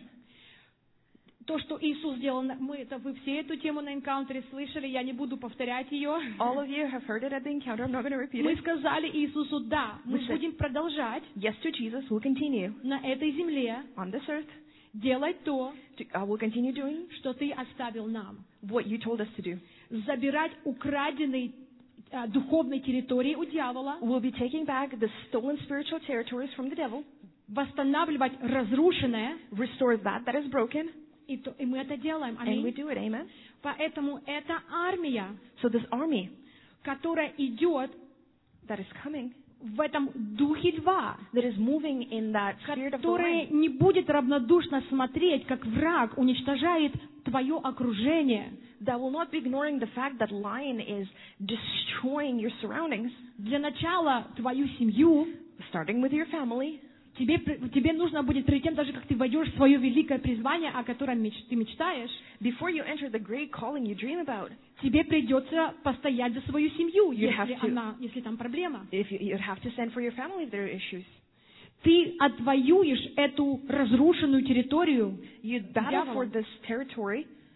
то, что Иисус сделал, вы все эту тему на энкаунтере слышали, я не буду повторять ее. All of you have heard it at the encounter. I'm not going to repeat it. Мы сказали Иисусу да, мы будем продолжать yes to Jesus. We'll continue на этой земле on this earth. Делать то, we'll continue doing что Ты оставил нам. What you told us to do. Забирать украденные духовные территории у дьявола. We'll be taking back the stolen spiritual territories from the devil. Восстанавливать разрушенное. Restore that is broken. И мы это делаем. And we do it. Amen. Поэтому эта армия, so this army, которая идет, that is coming, в этом духе льва, that is moving in that spirit of the которая не будет равнодушно смотреть, как враг уничтожает твое окружение. That will not be ignoring the fact that lion is destroying your surroundings. Для начала твою семью, starting with your family. Тебе нужно будет перед тем, даже как ты войдешь в свое великое призвание, о котором ты мечтаешь, before you enter the great calling you dream about, тебе придется постоять за свою семью, если там проблема. You'd have to stand for your family if there are issues. Ты отвоюешь эту разрушенную территорию, you'd battle for this territory,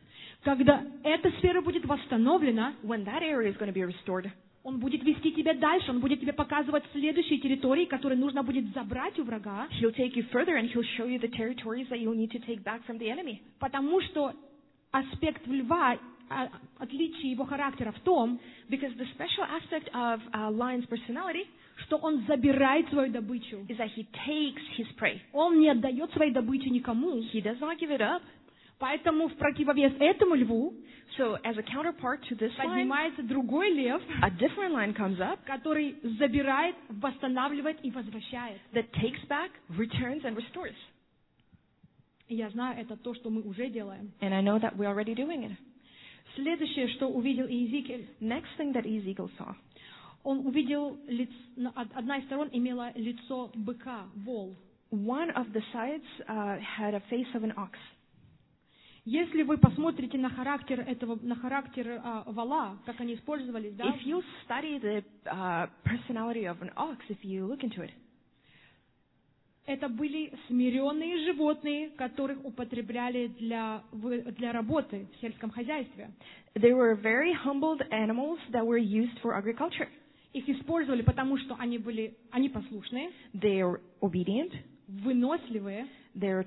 Когда эта сфера будет восстановлена, when that area is going to be restored, Он будет вести тебя дальше, Он будет тебе показывать следующие территории, которые нужно будет забрать у врага, He'll take you further and He'll show you the territories that you'll need to take back from the enemy. потому что аспект льва, отличие его характера в том, Because the special aspect of a lion's personality что он забирает свою добычу. is that he takes his prey. Он не отдает своей добычи никому. He does not give it up. Поэтому в противовес этому льву So as a counterpart to this lion, поднимается другой лев, a different lion comes up который забирает, восстанавливает и возвращает. that takes back, returns, and restores. И я знаю, это то, что мы уже делаем. And I know that we're already doing it. Следующее, что увидел Иезекииль, Next thing that Ezekiel saw, он увидел, одна из сторон имела лицо быка, вол. one of the sides had a face of an ox. Если вы посмотрите на характер вола, как они использовались, да, If you study the personality of an ox, if you look into it, это были смиренные животные, которых употребляли для работы в сельском хозяйстве. they were very humbled animals that were used for agriculture. Их использовали, потому что они послушные, They're obedient. выносливые, They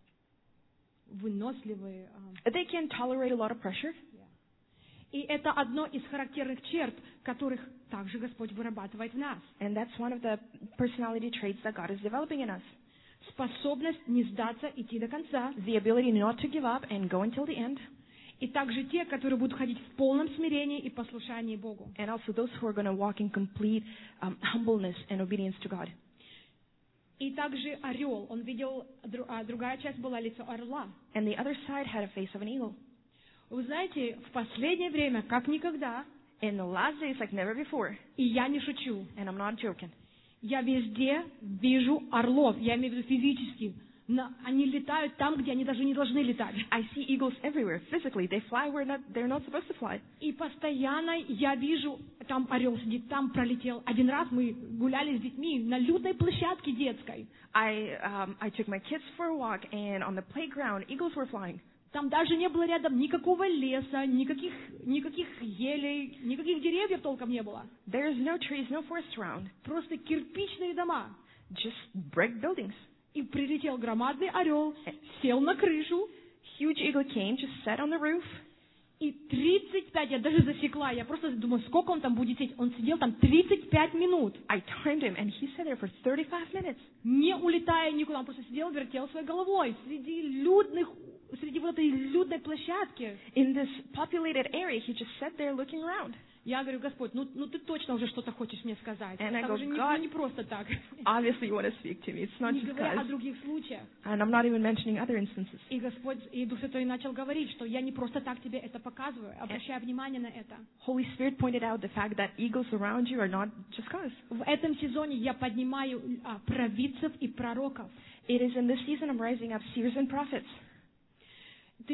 can tolerate a lot of pressure. И это одно из характерных черт, которых также Господь вырабатывает в нас. And that's one of the personality traits that God is developing in us. Способность не сдаться, идти до конца. The ability not to give up and go until the end. И также те, которые будут ходить в полном смирении и послушании Богу. And also those who are going to walk in complete humbleness and obedience to God. И также орел. Он видел, другая часть была лицо орла. And the other side had a face of an eagle. Вы знаете, в последнее время, как никогда, In the last days like never before, и я не шучу, and I'm not joking, я везде вижу орлов, я имею в виду физически. Они летают там, где они даже не должны летать. I see eagles everywhere. Physically, they fly where they're not supposed to fly. И постоянно я вижу, там орел сидит, там пролетел. Один раз мы гуляли с детьми на людной площадке детской. I took my kids for a walk, and on the playground, eagles were flying. Там даже не было рядом никакого леса, никаких елей, никаких деревьев толком не было. There's no trees, no forest around. Просто кирпичные дома. Just brick buildings. И прилетел громадный орел, сел на крышу. Huge eagle came, just sat on the roof. И 35, я даже засекла, я просто думаю, сколько он там будет сидеть. Он сидел там 35 минут. I timed him, and he sat there for 35 minutes. Не улетая никуда, он просто сидел, вертел своей головой среди вот этой людной площадки. In this populated area, he just sat there looking around. Я говорю, Господь, ну ты точно уже что-то хочешь мне сказать. And I Это go, уже God, не просто так. Obviously, you want to speak to me. It's not Не just говоря о because. других случаях. And I'm not even mentioning other instances. И Господь, и Дух Святой начал говорить, что я не просто так тебе это показываю, обращая внимание на это. Holy Spirit pointed out the fact that eagles around you are not just cause. В этом сезоне я поднимаю провидцев и пророков. It is in this season I'm rising up seers and prophets. Ты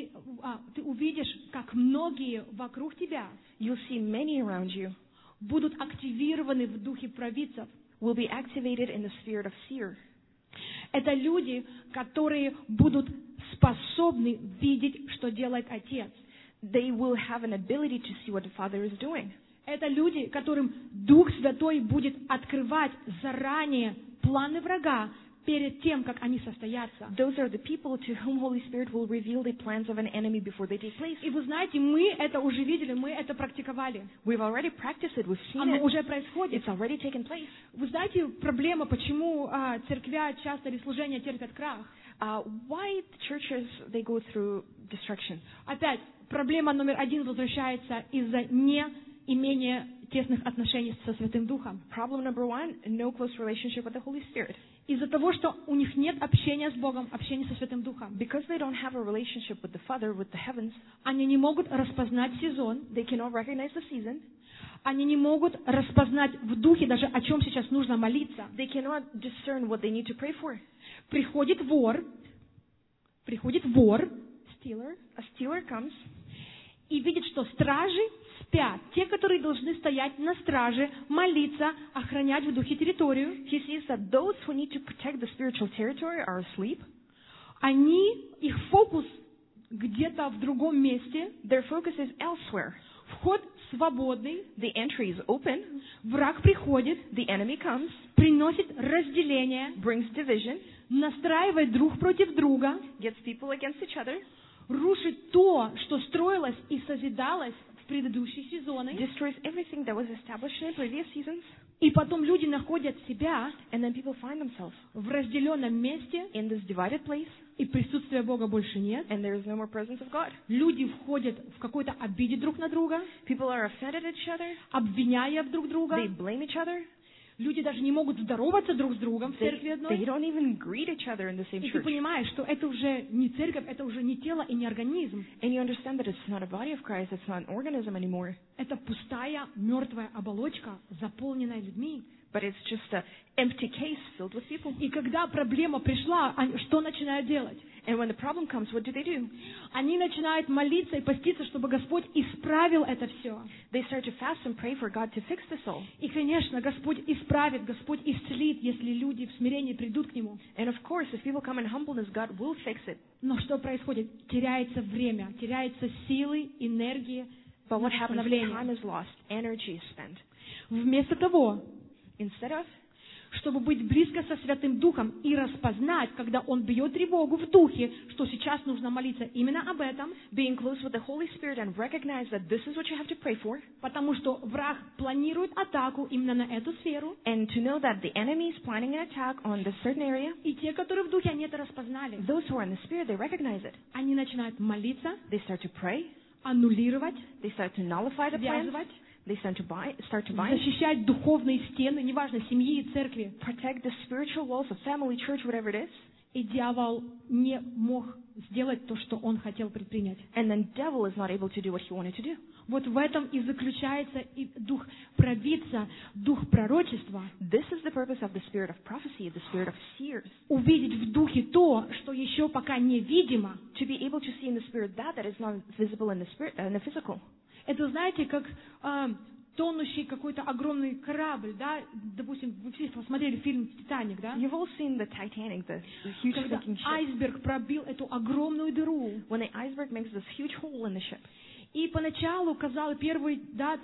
увидишь, как многие вокруг тебя You'll see many around you будут активированы в духе провидцев. will be activated in the spirit of seer. Это люди, которые будут способны видеть, что делает Отец. They will have an ability to see what the Father is doing. Это люди, которым Дух Святой будет открывать заранее планы врага перед тем, как они состоятся. Those are the people to whom Holy Spirit will reveal the plans of an enemy before they take place. И вы знаете, мы это уже видели, мы это практиковали. We've already practiced it. We've seen Оно it. уже происходит. It's already taken place. Вы знаете, проблема, почему церквя часто или служения терпят крах? Why the churches, they go through destruction? Опять, проблема номер один возвращается из-за неимения тесных отношений со Святым Духом. Problem number one, no close relationship with the Holy Spirit. Из-за того, что у них нет общения с Богом, общения со Святым Духом. Because they don't have a relationship with the Father, with the heavens, Они не могут распознать сезон, they cannot recognize the season. они не могут распознать в духе даже, о чем сейчас нужно молиться. They cannot discern what they need to pray for. Приходит вор, stealer, A stealer comes, и видит, что стражи спят. Те, которые должны стоять на страже, молиться, охранять в духе территорию. he sees that those who need to protect the spiritual territory are asleep. Их фокус где-то в другом месте, Their focus is elsewhere. вход свободный, The entry is open. враг приходит, The enemy comes, приносит разделение, brings division, настраивает друг против друга, gets people against each other, рушит то, что строилось и созидалось в предыдущие сезоны, destroys everything that was established in previous seasons, и потом люди находят себя and then people find themselves в разделенном месте, in this divided place, и присутствия Бога больше нет. and there is no more presence of God. Люди входят в какой-то обиде друг на друга, People are offended at each other, обвиняя друг друга. they blame each other, Люди даже не могут здороваться друг с другом в церкви they одной. don't even greet each other in the same И ты church. понимаешь, что это уже не церковь, это уже не тело и не организм. And you understand that it's not a body of Christ, it's not an organism anymore, Это пустая, мертвая оболочка, заполненная людьми. but it's just an empty case filled with people. И когда проблема пришла, они что начинают делать? And when the problem comes, what do? Они начинают молиться и поститься, чтобы Господь исправил это все. They start to fast and pray for God to fix this all. И, конечно, Господь исправит, Господь исцелит, если люди в смирении придут к Нему. And of course, if people come in humbleness, God will fix it. Но что происходит? Теряется время, теряются силы, энергии, But what на happens? восстановление. Time is lost, energy is spent. Вместо того, Instead of чтобы быть близко со Святым Духом и распознать, когда Он бьет тревогу в духе, что сейчас нужно молиться именно об этом, being close with the Holy Spirit and recognize that this is what you have to pray for, потому что враг планирует атаку именно на эту сферу, and to know that the enemy is planning an attack on this certain area, и те, которые в духе, они это распознали. those who are in the Spirit, they recognize it. Они начинают молиться, They start to pray, аннулировать, they start to nullify the plans, связывать, they start to bind, защищать духовные стены, неважно, семьи и церкви. protect the spiritual walls of family, church, whatever it is. И дьявол не мог сделать то, что он хотел предпринять. And then devil is not able to do what he wanted to do. Вот в этом и заключается и дух провидца, дух пророчества. This is the purpose of the spirit of prophecy, the spirit of seers. Увидеть в духе то, что еще пока невидимо. To be able to see in the spirit that is not visible in the spirit, in the physical. Это, знаете, как тонущий какой-то огромный корабль, да? Допустим, вы все посмотрели фильм «Титаник», да? You've all seen the Titanic, the huge Когда sinking ship. айсберг пробил эту огромную дыру. When the iceberg makes this huge hole in the ship. И поначалу казалось, первые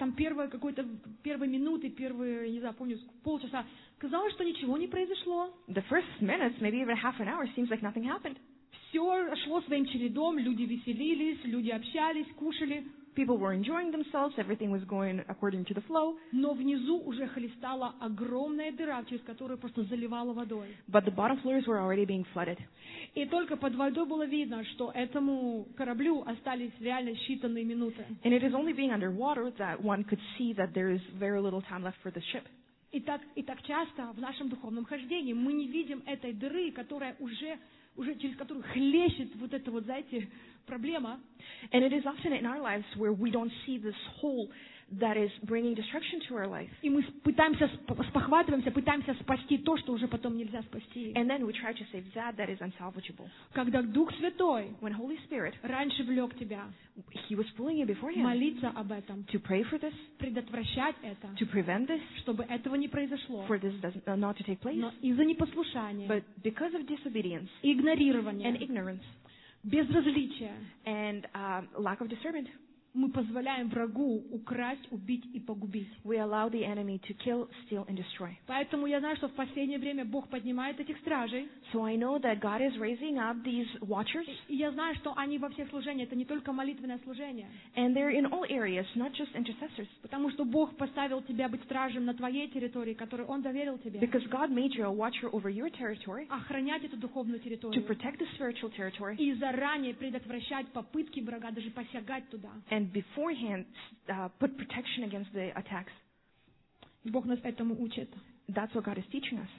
минуты, первые, не знаю, помню, полчаса, казалось, что ничего не произошло. The first minutes, maybe even half an hour, seems like nothing happened. Все шло своим чередом, люди веселились, люди общались, кушали. People were enjoying themselves, everything was going according to the flow. Но внизу уже хлестала огромная дыра, через которую просто заливала водой. But the bottom floors were already being flooded. И только под водой было видно, что этому кораблю остались реально считанные минуты. And it is only being underwater that one could see that there is very little time left for the ship. И так часто в нашем духовном хождении мы не видим этой дыры, которая уже через которую хлещет вот эта вот, знаете, проблема. And it is often in our lives where we don't see this hole that is bringing destruction to our life. И мы пытаемся спохватываемся, пытаемся спасти то, что уже потом нельзя спасти. And then we try to save that is unsalvageable. Когда Дух Святой When Holy Spirit, раньше влек тебя He was pulling you beforehand молиться об этом, to pray for this, предотвращать это, to prevent this, чтобы этого не произошло. for this not to take place. Но из-за непослушания, But because of disobedience игнорирования, and ignorance безразличия, and lack of discernment, мы позволяем врагу украсть, убить и погубить. we allow the enemy to kill, steal, and destroy. Поэтому я знаю, что в последнее время Бог поднимает этих стражей. So I know that God is raising up these watchers, И я знаю, что они во всех служениях. Это не только молитвенное служение. and they're in all areas, not just intercessors. Потому что Бог поставил тебя быть стражем на твоей территории, которую Он доверил тебе. Because God made you a watcher over your territory, Охранять эту духовную to территорию. protect the spiritual territory, И заранее предотвращать попытки врага даже посягать туда. and beforehand put protection against the attacks. Бог нас этому учит. That's what God is teaching us.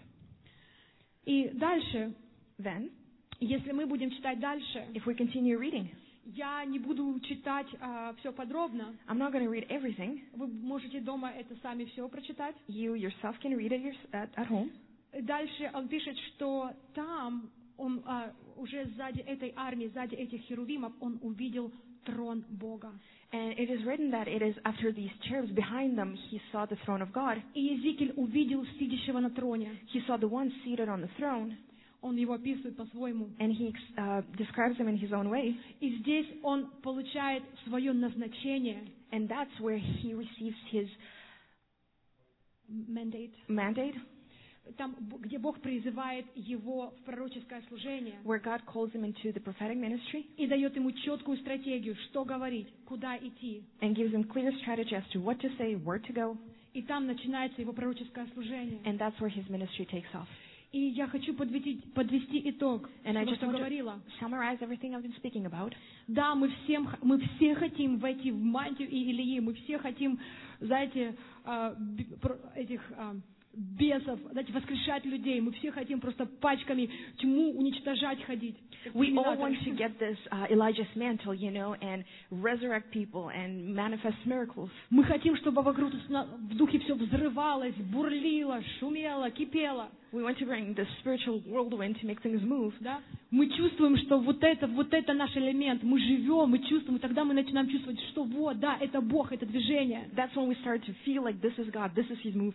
И дальше, Then, если мы будем читать дальше, if we continue reading, я не буду читать все подробно. I'm not going to read everything. Вы можете дома это сами все прочитать. You yourself can read it at home. Дальше он пишет, что там он уже сзади этой армии, сзади этих херувимов, он увидел трон Бога. And it is written that it is after these cherubs behind them, he saw the throne of God. И Иезекииль увидел сидящего на троне. He saw the one seated on the throne. Он его описывает по-своему. and he describes them in his own way. И здесь он получает свое назначение, And that's where he receives his mandate, там, где Бог призывает его в пророческое служение where God calls him into the prophetic ministry и дает ему четкую стратегию, что говорить, куда идти. and gives him clear strategy as to what to say, where to go. И там начинается его пророческое служение. And that's where his ministry takes off. И я хочу подвести итог And I того, just что want говорила. to summarize everything I've been speaking about. Да, мы все хотим войти в мантию Илии, мы все хотим, знаете, этих бесов, знаете, воскрешать людей, мы все хотим просто пачками тьму уничтожать ходить. We all want to get this Elijah's mantle, and resurrect people and manifest miracles. Мы хотим, чтобы вокруг в духе все взрывалось, бурлило, шумело, кипело. We want to bring the spiritual whirlwind to make things move. Да? Мы чувствуем, что вот это наш элемент. Мы живем, мы чувствуем, и тогда мы начинаем чувствовать, что вот, да, это Бог, это движение. That's when we start to feel like this is God, this is His move.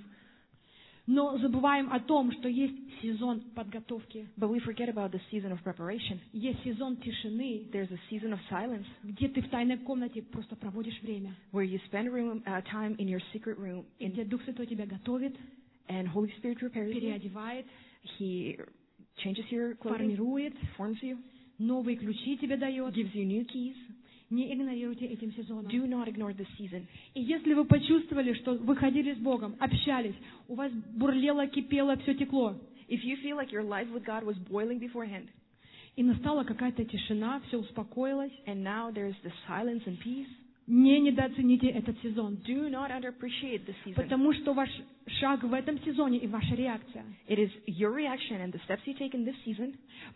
Но забываем о том, что есть сезон подготовки. But we forget about the season of preparation. Есть сезон тишины, There's a season of silence где ты в тайной комнате просто проводишь время. where you spend time in your secret room И где Дух Святой тебя готовит, and Holy Spirit prepares you. переодевает, He changes your clothing, формирует, forms you, новые ключи тебе дает. gives you new keys. Не игнорируйте этим сезоном. Do not ignore this season. И если вы почувствовали, что вы ходили с Богом, общались, у вас бурлело, кипело, все текло, If you feel like your life with God was boiling beforehand, и настала какая-то тишина, все успокоилось, and now there's the silence and peace, не недооцените этот сезон. do not underappreciate this season. Потому что ваш шаг в этом сезоне и ваша реакция It is your reaction and the steps you take in this season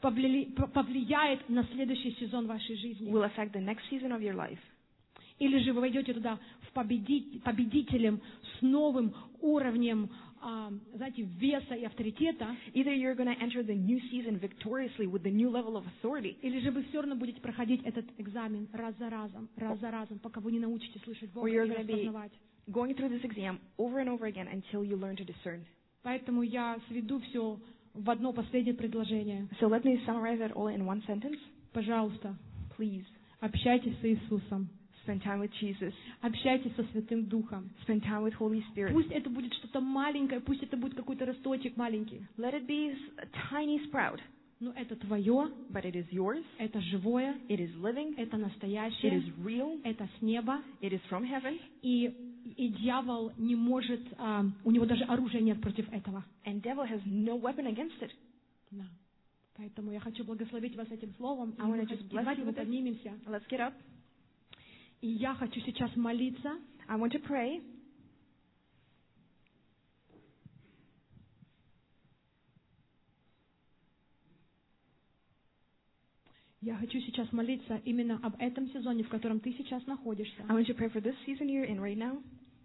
повлияет на следующий сезон вашей жизни. will affect the next season of your life. Или же вы войдете туда победителем с новым уровнем, знаете, веса и авторитета, Either you're going to enter the new season victoriously with the new level of authority, или же вы все равно будете проходить этот экзамен раз за разом, пока вы не научитесь слышать Бога or и you're going to be распознавать. going through this exam over and over again until you learn to discern. Поэтому я сведу все в одно последнее предложение. So let me summarize that all in one sentence. Пожалуйста, Please общайтесь с Иисусом, spend time with Jesus. общайтесь со Святым Духом. Spend time with Holy Spirit. Пусть это будет что-то маленькое, пусть это будет какой-то росточек маленький, Let it be a tiny sprout, но это твое, but it is yours. это живое, It is living. это It настоящее, is real. это с неба, It is from heaven. и дьявол не может, у него даже оружия нет против этого. And devil has no weapon against it. Да. Поэтому я хочу благословить вас этим словом, и I wanna just bless давайте you мы with it. поднимемся. Let's get up. И я хочу сейчас молиться. I want to pray. Я хочу сейчас молиться именно об этом сезоне, в котором ты сейчас находишься. I want to pray for this season you're in right now.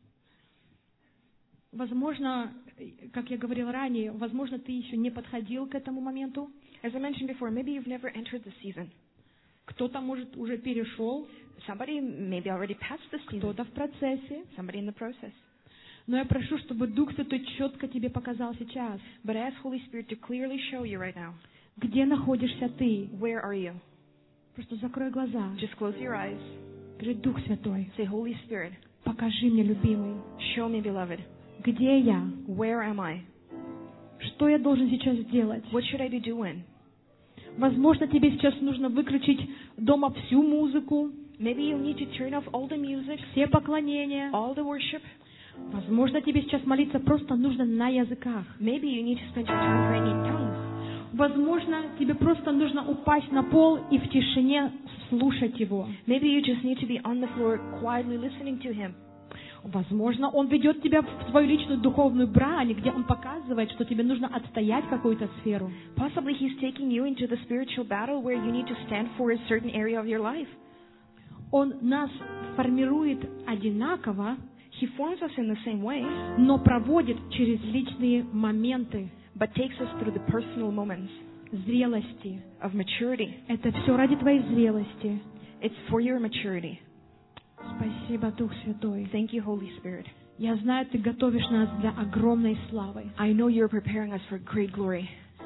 Возможно, как я говорила ранее, возможно, ты еще не подходил к этому моменту. As I mentioned before, maybe you've never entered the season. Кто-то, может, уже перешел, Somebody maybe already passed the season. кто-то в процессе. Somebody in the process. Но я прошу, чтобы Дух Святой четко тебе показал сейчас, But I ask Holy Spirit to clearly show you right now. где находишься ты. Where are you? Просто закрой глаза. Just close your eyes. Скажи: Дух Святой, Say, Holy Spirit, покажи мне, любимый, show me, beloved. где я, Where am I? что я должен сейчас сделать. What should I be doing? Возможно, тебе сейчас нужно выключить дома всю музыку, Maybe you need to turn off all the music, все поклонения. all the worship. Возможно, тебе сейчас молиться просто нужно на языках. Maybe you need to spend your time praying in tongues. Возможно, тебе просто нужно упасть на пол и в тишине слушать Его. Maybe you just need to be on the floor quietly listening to Him. Возможно, Он ведет тебя в твою личную духовную брань, где Он показывает, что тебе нужно отстоять какую-то сферу. Possibly He's taking you into the spiritual battle where you need to stand for a certain area of your life. Он нас формирует одинаково, He forms us in the same way, но проводит через личные моменты but takes us through the personal moments зрелости. of maturity. Это все ради твоей зрелости. It's for your maturity. Спасибо, Дух Святой. Thank you, Holy Spirit. Я знаю, Ты готовишь нас для огромной славы. I know you're preparing us for great glory.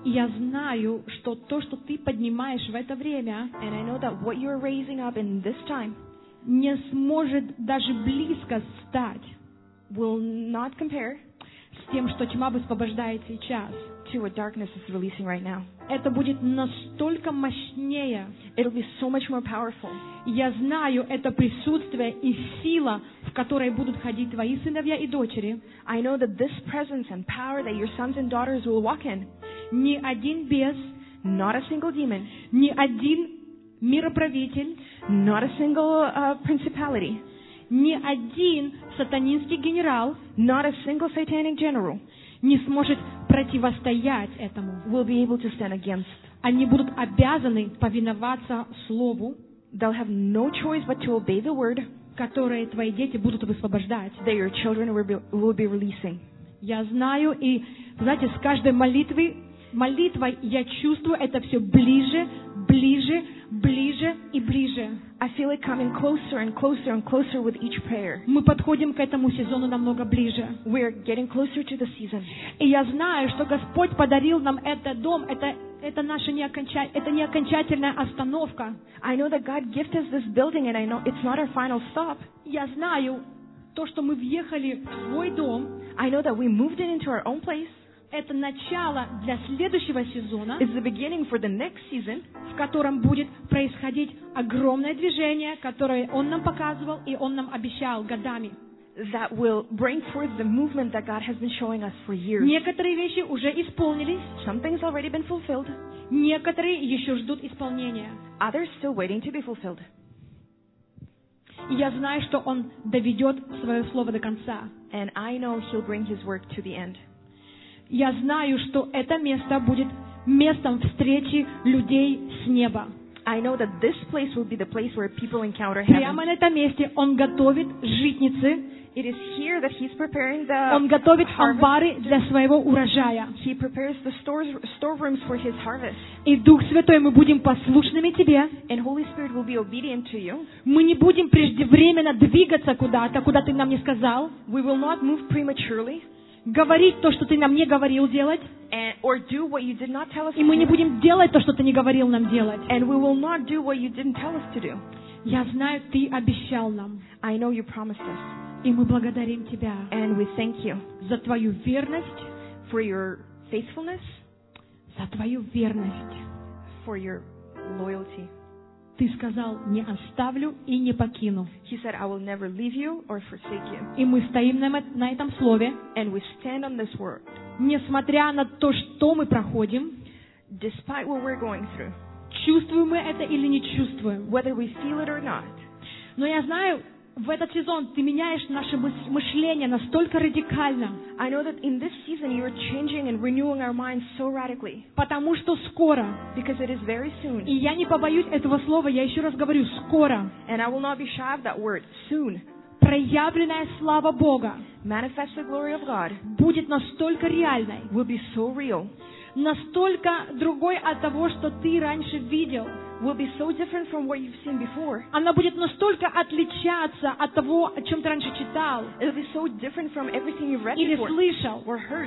И я знаю, что то, что ты поднимаешь в это время, And I know that what you're raising up in this time не сможет даже близко стать will not compare с тем, что тьма высвобождает сейчас. to what darkness is releasing right now. Это будет настолько мощнее. It'll be so much more powerful. Я знаю, это присутствие и сила, в которой будут ходить твои сыновья и дочери. I know that this presence and power that your sons and daughters will walk in, Ни один бес, not a single demon, ни один мироправитель, not a single principality, ни один сатанинский генерал not a single satanic general не сможет противостоять этому. will be able to stand against. Они будут обязаны повиноваться Слову, They'll have no choice but to obey the word которое твои дети будут высвобождать. that your children will be releasing. Я знаю, и, знаете, с каждой молитвой я чувствую это все ближе, ближе, ближе и ближе. I feel it coming closer and closer and closer with each prayer. Мы подходим к этому сезону намного ближе. We're getting closer to the season. И я знаю, что Господь подарил нам этот дом, это наша не окончательная остановка. I know that God gifted us this building, and I know it's not our final stop. Я знаю, то, что мы въехали в свой дом, I know that we moved it into our own place. это начало для следующего сезона, It's the beginning for the next season, в котором будет происходить огромное движение, которое Он нам показывал и Он нам обещал годами. that will bring forth the movement that God has been showing us for years. Некоторые вещи уже исполнились, Some things already been fulfilled, некоторые еще ждут исполнения. others still waiting to be fulfilled. И я знаю, что Он доведет свое слово до конца. And I know He'll bring His work to the end. Я знаю, что это место будет местом встречи людей с неба. I know that this place will be the place where people encounter heaven. Прямо на этом месте Он готовит житницы, It is here that He's preparing Он the готовит harvest. амбары для своего урожая. He prepares the storerooms for His harvest. И Дух Святой, мы будем послушными Тебе. And Holy Spirit will be obedient to you. Мы не будем преждевременно двигаться куда-то, куда Ты нам не сказал. We will not move prematurely Говорить то, что Ты нам не говорил делать. or do what you did not tell us И мы не to do. будем делать то, что Ты не говорил нам делать. And we will not do what you didn't tell us to do. Я знаю, Ты обещал нам. I know you promised us. И мы благодарим Тебя And we thank you за Твою верность, for your faithfulness, за Твою верность. for your loyalty. Ты сказал, не оставлю и не покину. He said, I will never leave you or forsake you. И мы стоим на этом слове, And we stand on this word. несмотря на то, что мы проходим, Despite what we're going through, чувствуем мы это или не чувствуем. whether we feel it or not. Но я знаю, в этот сезон Ты меняешь наше мышление настолько радикально, I know that in this season you are changing and renewing our minds so radically потому что скоро, because it is very soon. и я не побоюсь этого слова, я еще раз говорю, скоро, And I will not be shy of that word. Soon, проявленная слава Бога manifest the glory of God будет настолько реальной, will be so real, настолько другой от того, что ты раньше видел. will be so different from what you've seen before. Она будет настолько отличаться от того, о чем ты раньше читал It'll be so different from everything you've read или before слышал, or heard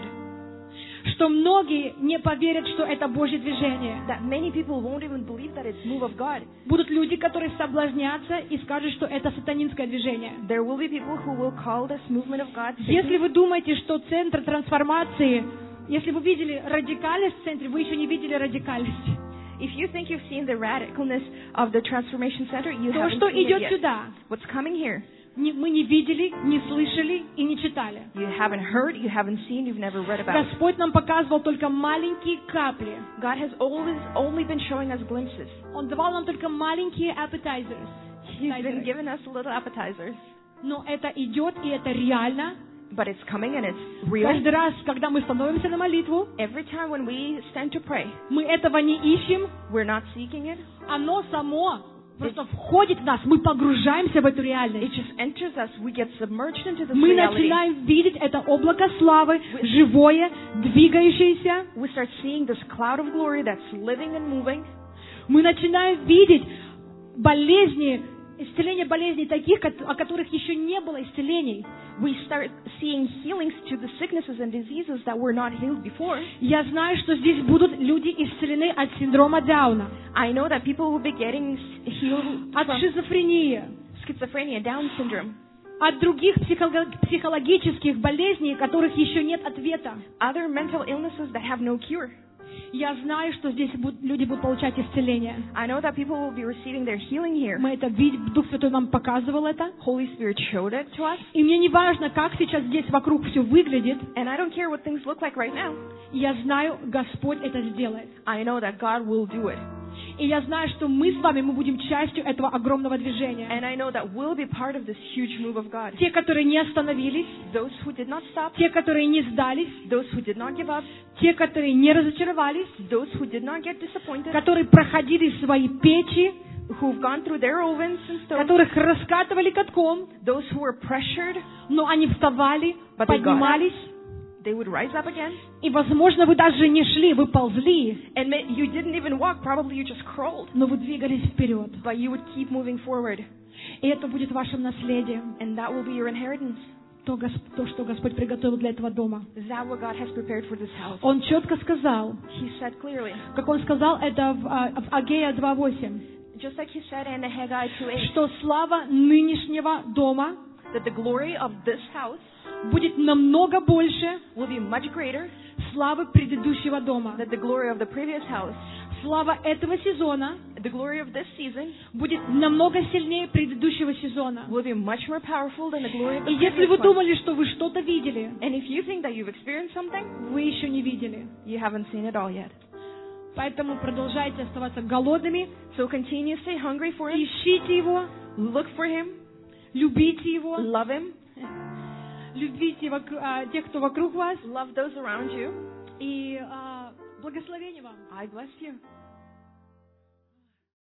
что многие не поверят, что это Божье движение. that many people won't even believe that it's move of God. Будут люди, которые соблазнятся и скажут, что это сатанинское движение. There will be people who will call this movement of God Если Satan. вы думаете, что центр трансформации, если вы видели радикальность в центре, вы еще не видели радикальность. If you think you've seen the radicalness of the Transformation Center, you То, haven't что seen it идет yet. сюда, What's coming here, мы не видели, не слышали и не читали. you haven't heard, you haven't seen, you've never read about. Господь нам показывал только маленькие капли. God has always only been showing us glimpses. Он давал нам только маленькие appetizers. He's been giving us little appetizers. Но это идет, и это реально. But it's coming and it's real. Каждый раз, когда мы становимся на молитву, Every time when we stand to pray, мы этого не ищем. we're not seeking it. Оно само просто входит в нас. Мы погружаемся в эту It реальность. just enters us. We get submerged into this Мы reality. начинаем видеть это облако славы, живое, двигающееся. We start seeing this cloud of glory that's living and moving. Мы начинаем видеть болезни, исцеление болезней таких, о которых еще не было исцелений. We start seeing healings to the sicknesses and diseases that were not healed before. Я знаю, что здесь будут люди исцелены от синдрома Дауна, I know that people will be getting healed от from шизофрении, schizophrenia, Down syndrome, от других психологических болезней, которых еще нет ответа. other mental illnesses that have no cure. Я знаю, что здесь люди будут получать исцеление. I know that people will be receiving their healing here. Мы это видим, Дух Святой нам показывал это. Holy Spirit showed it to us. И мне не важно, как сейчас здесь вокруг все выглядит. And I don't care what things look like right now. Я знаю, Господь это сделает. I know that God will do it. И я знаю, что мы с вами, мы будем частью этого огромного движения. And I know that we'll be part of this huge move of God. Те, которые не остановились, Those who did not stop, те, которые не сдались, those who did not give up, те, которые не разочаровались, those who did not get disappointed, которые проходили свои печи, who've gone through their ovens and stoves, которых раскатывали катком, those who were pressured, но они вставали, But they got поднимались, they would rise up again. и, возможно, вы даже не шли, вы ползли, And you didn't even walk, probably you just crawled, но вы двигались вперед. but you would keep moving forward. И это будет вашим наследием, And that will be your inheritance. то, что Господь приготовил для этого дома. Is that what God has prepared for this house? Он четко сказал, He said clearly, как Он сказал это в Агея 2:8, just like He said in Haggai 2:8, что слава нынешнего дома that the glory of this house будет намного больше will be much greater славы предыдущего дома. than the glory of the previous house. Слава этого сезона The glory of this season будет намного сильнее предыдущего сезона. will be much more powerful than the glory of the И если previous вы one. думали, что вы что-то видели, And if you think that you've experienced something, вы еще не видели. you haven't seen it all yet. Поэтому продолжайте оставаться голодными, So continue to stay hungry for Him, ищите Его, look for Him, любите Его, love Him, любите тех, кто вокруг вас, love those around you. и благословения вам. I bless you.